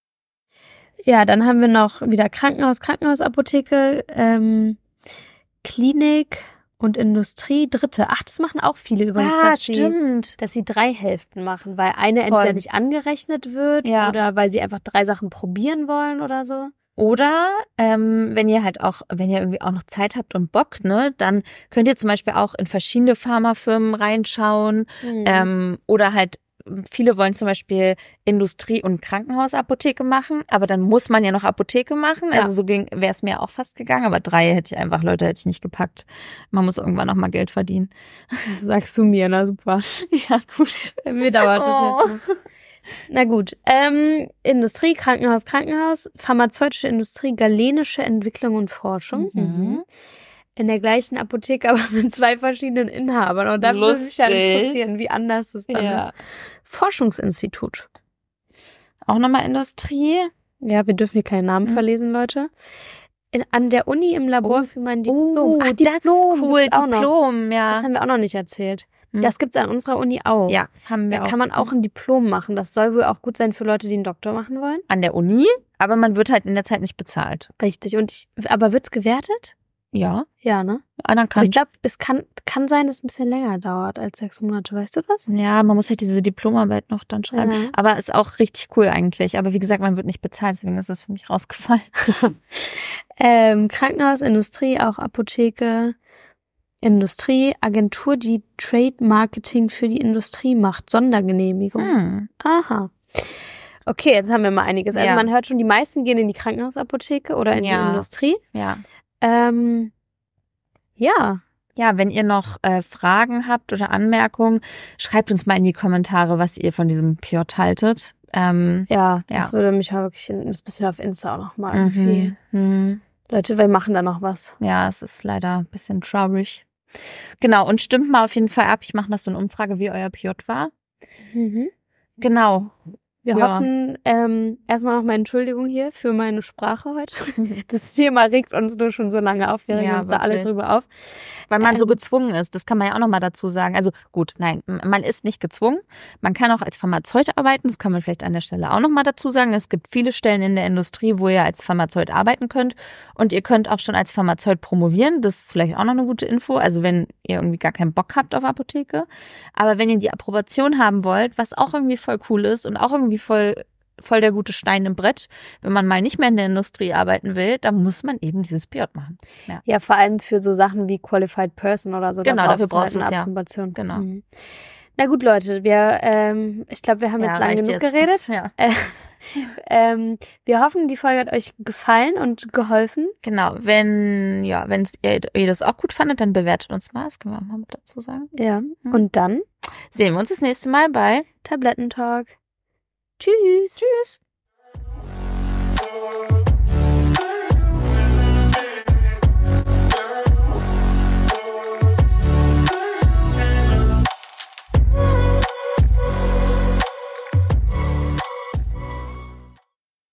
Ja, dann haben wir noch wieder Krankenhaus, Krankenhausapotheke, ähm, Klinik und Industrie, dritte. Ach, das machen auch viele übrigens, Ah, dass sie, stimmt. dass sie drei Hälften machen, weil eine entweder Voll. nicht angerechnet wird Ja. oder weil sie einfach drei Sachen probieren wollen oder so. Oder ähm, wenn ihr halt auch, wenn ihr irgendwie auch noch Zeit habt und Bock, ne, dann könnt ihr zum Beispiel auch in verschiedene Pharmafirmen reinschauen. Mhm. Ähm, oder halt, viele wollen zum Beispiel Industrie- und Krankenhausapotheke machen, aber dann muss man ja noch Apotheke machen. Ja. Also so ging, wäre es mir auch fast gegangen, aber drei hätte ich einfach, Leute, hätte ich nicht gepackt. Man muss irgendwann noch mal Geld verdienen. Sagst du mir, na super. Ja, gut. Mir dauert das Oh. jetzt noch. Na gut, ähm, Industrie, Krankenhaus, Krankenhaus, pharmazeutische Industrie, galenische Entwicklung und Forschung. Mhm. In der gleichen Apotheke, aber mit zwei verschiedenen Inhabern. Und da würde mich ja Lustig. interessieren, wie anders es dann Ja. ist. Forschungsinstitut. Auch nochmal Industrie. Ja, wir dürfen hier keinen Namen Mhm. verlesen, Leute. In, an der Uni im Labor Oh. für mein Diplom. Ach, das ist cool, gibt's auch noch. Diplom, ja. Das haben wir auch noch nicht erzählt. Mhm. Das gibt's an unserer Uni auch. Ja, haben wir Da auch. kann man auch ein Diplom machen. Das soll wohl auch gut sein für Leute, die einen Doktor machen wollen. An der Uni, aber man wird halt in der Zeit nicht bezahlt. Richtig. Und ich, aber wird's gewertet? Ja, Ja, ne? ah, dann Aber kann ich glaube, es kann, kann sein, dass es ein bisschen länger dauert als sechs Monate. Weißt du was? ja, man muss halt diese Diplomarbeit noch dann schreiben. Ja. Aber ist auch richtig cool eigentlich. Aber wie gesagt, man wird nicht bezahlt, deswegen ist es für mich rausgefallen. Ähm, Krankenhaus, Industrie, auch Apotheke, Industrie, Agentur, die Trade Marketing für die Industrie macht, Sondergenehmigung. Hm. Aha. Okay, jetzt haben wir mal einiges. Also Ja. man hört schon, die meisten gehen in die Krankenhausapotheke oder in Ja. die Industrie. Ja. Ähm, ja, Ja, wenn ihr noch äh, Fragen habt oder Anmerkungen, schreibt uns mal in die Kommentare, was ihr von diesem P J haltet. Ähm, ja, das Ja. würde mich mal wirklich, das müssen wir auf Insta auch noch mal irgendwie. mhm. Mhm. Leute, wir machen da noch was. Ja, es ist leider ein bisschen traurig. Genau, und stimmt mal auf jeden Fall ab. Ich mache noch so eine Umfrage, wie euer P J war. Mhm. Genau. Wir Ja. hoffen, ähm, erstmal nochmal Entschuldigung hier für meine Sprache heute. Das Thema regt uns nur schon so lange auf. Wir regen Ja, uns da alle wirklich. drüber auf. Weil man so Ähm. gezwungen ist, das kann man ja auch nochmal dazu sagen. Also gut, nein, m- man ist nicht gezwungen. Man kann auch als Pharmazeut arbeiten, das kann man vielleicht an der Stelle auch nochmal dazu sagen. Es gibt viele Stellen in der Industrie, wo ihr als Pharmazeut arbeiten könnt. Und ihr könnt auch schon als Pharmazeut promovieren. Das ist vielleicht auch noch eine gute Info. Also wenn ihr irgendwie gar keinen Bock habt auf Apotheke. Aber wenn ihr die Approbation haben wollt, was auch irgendwie voll cool ist und auch irgendwie voll voll der gute Stein im Brett, wenn man mal nicht mehr in der Industrie arbeiten will, dann muss man eben dieses P J machen. Ja. Ja, vor allem für so Sachen wie Qualified Person oder so. Genau, da dafür brauchst du du's, halt eine ja. Approbation. Genau. Mhm. Na gut, Leute, wir, ähm, ich glaube, wir haben jetzt Ja, lange reicht genug jetzt. geredet. Ja. Äh, ähm, wir hoffen, die Folge hat euch gefallen und geholfen. Genau, wenn ja, wenn ihr, ihr das auch gut fandet, dann bewertet uns mal, das können wir auch mal mit dazu sagen. Ja. Und dann Sehen wir uns das nächste Mal bei Tablettentalk. Tschüss. Tschüss.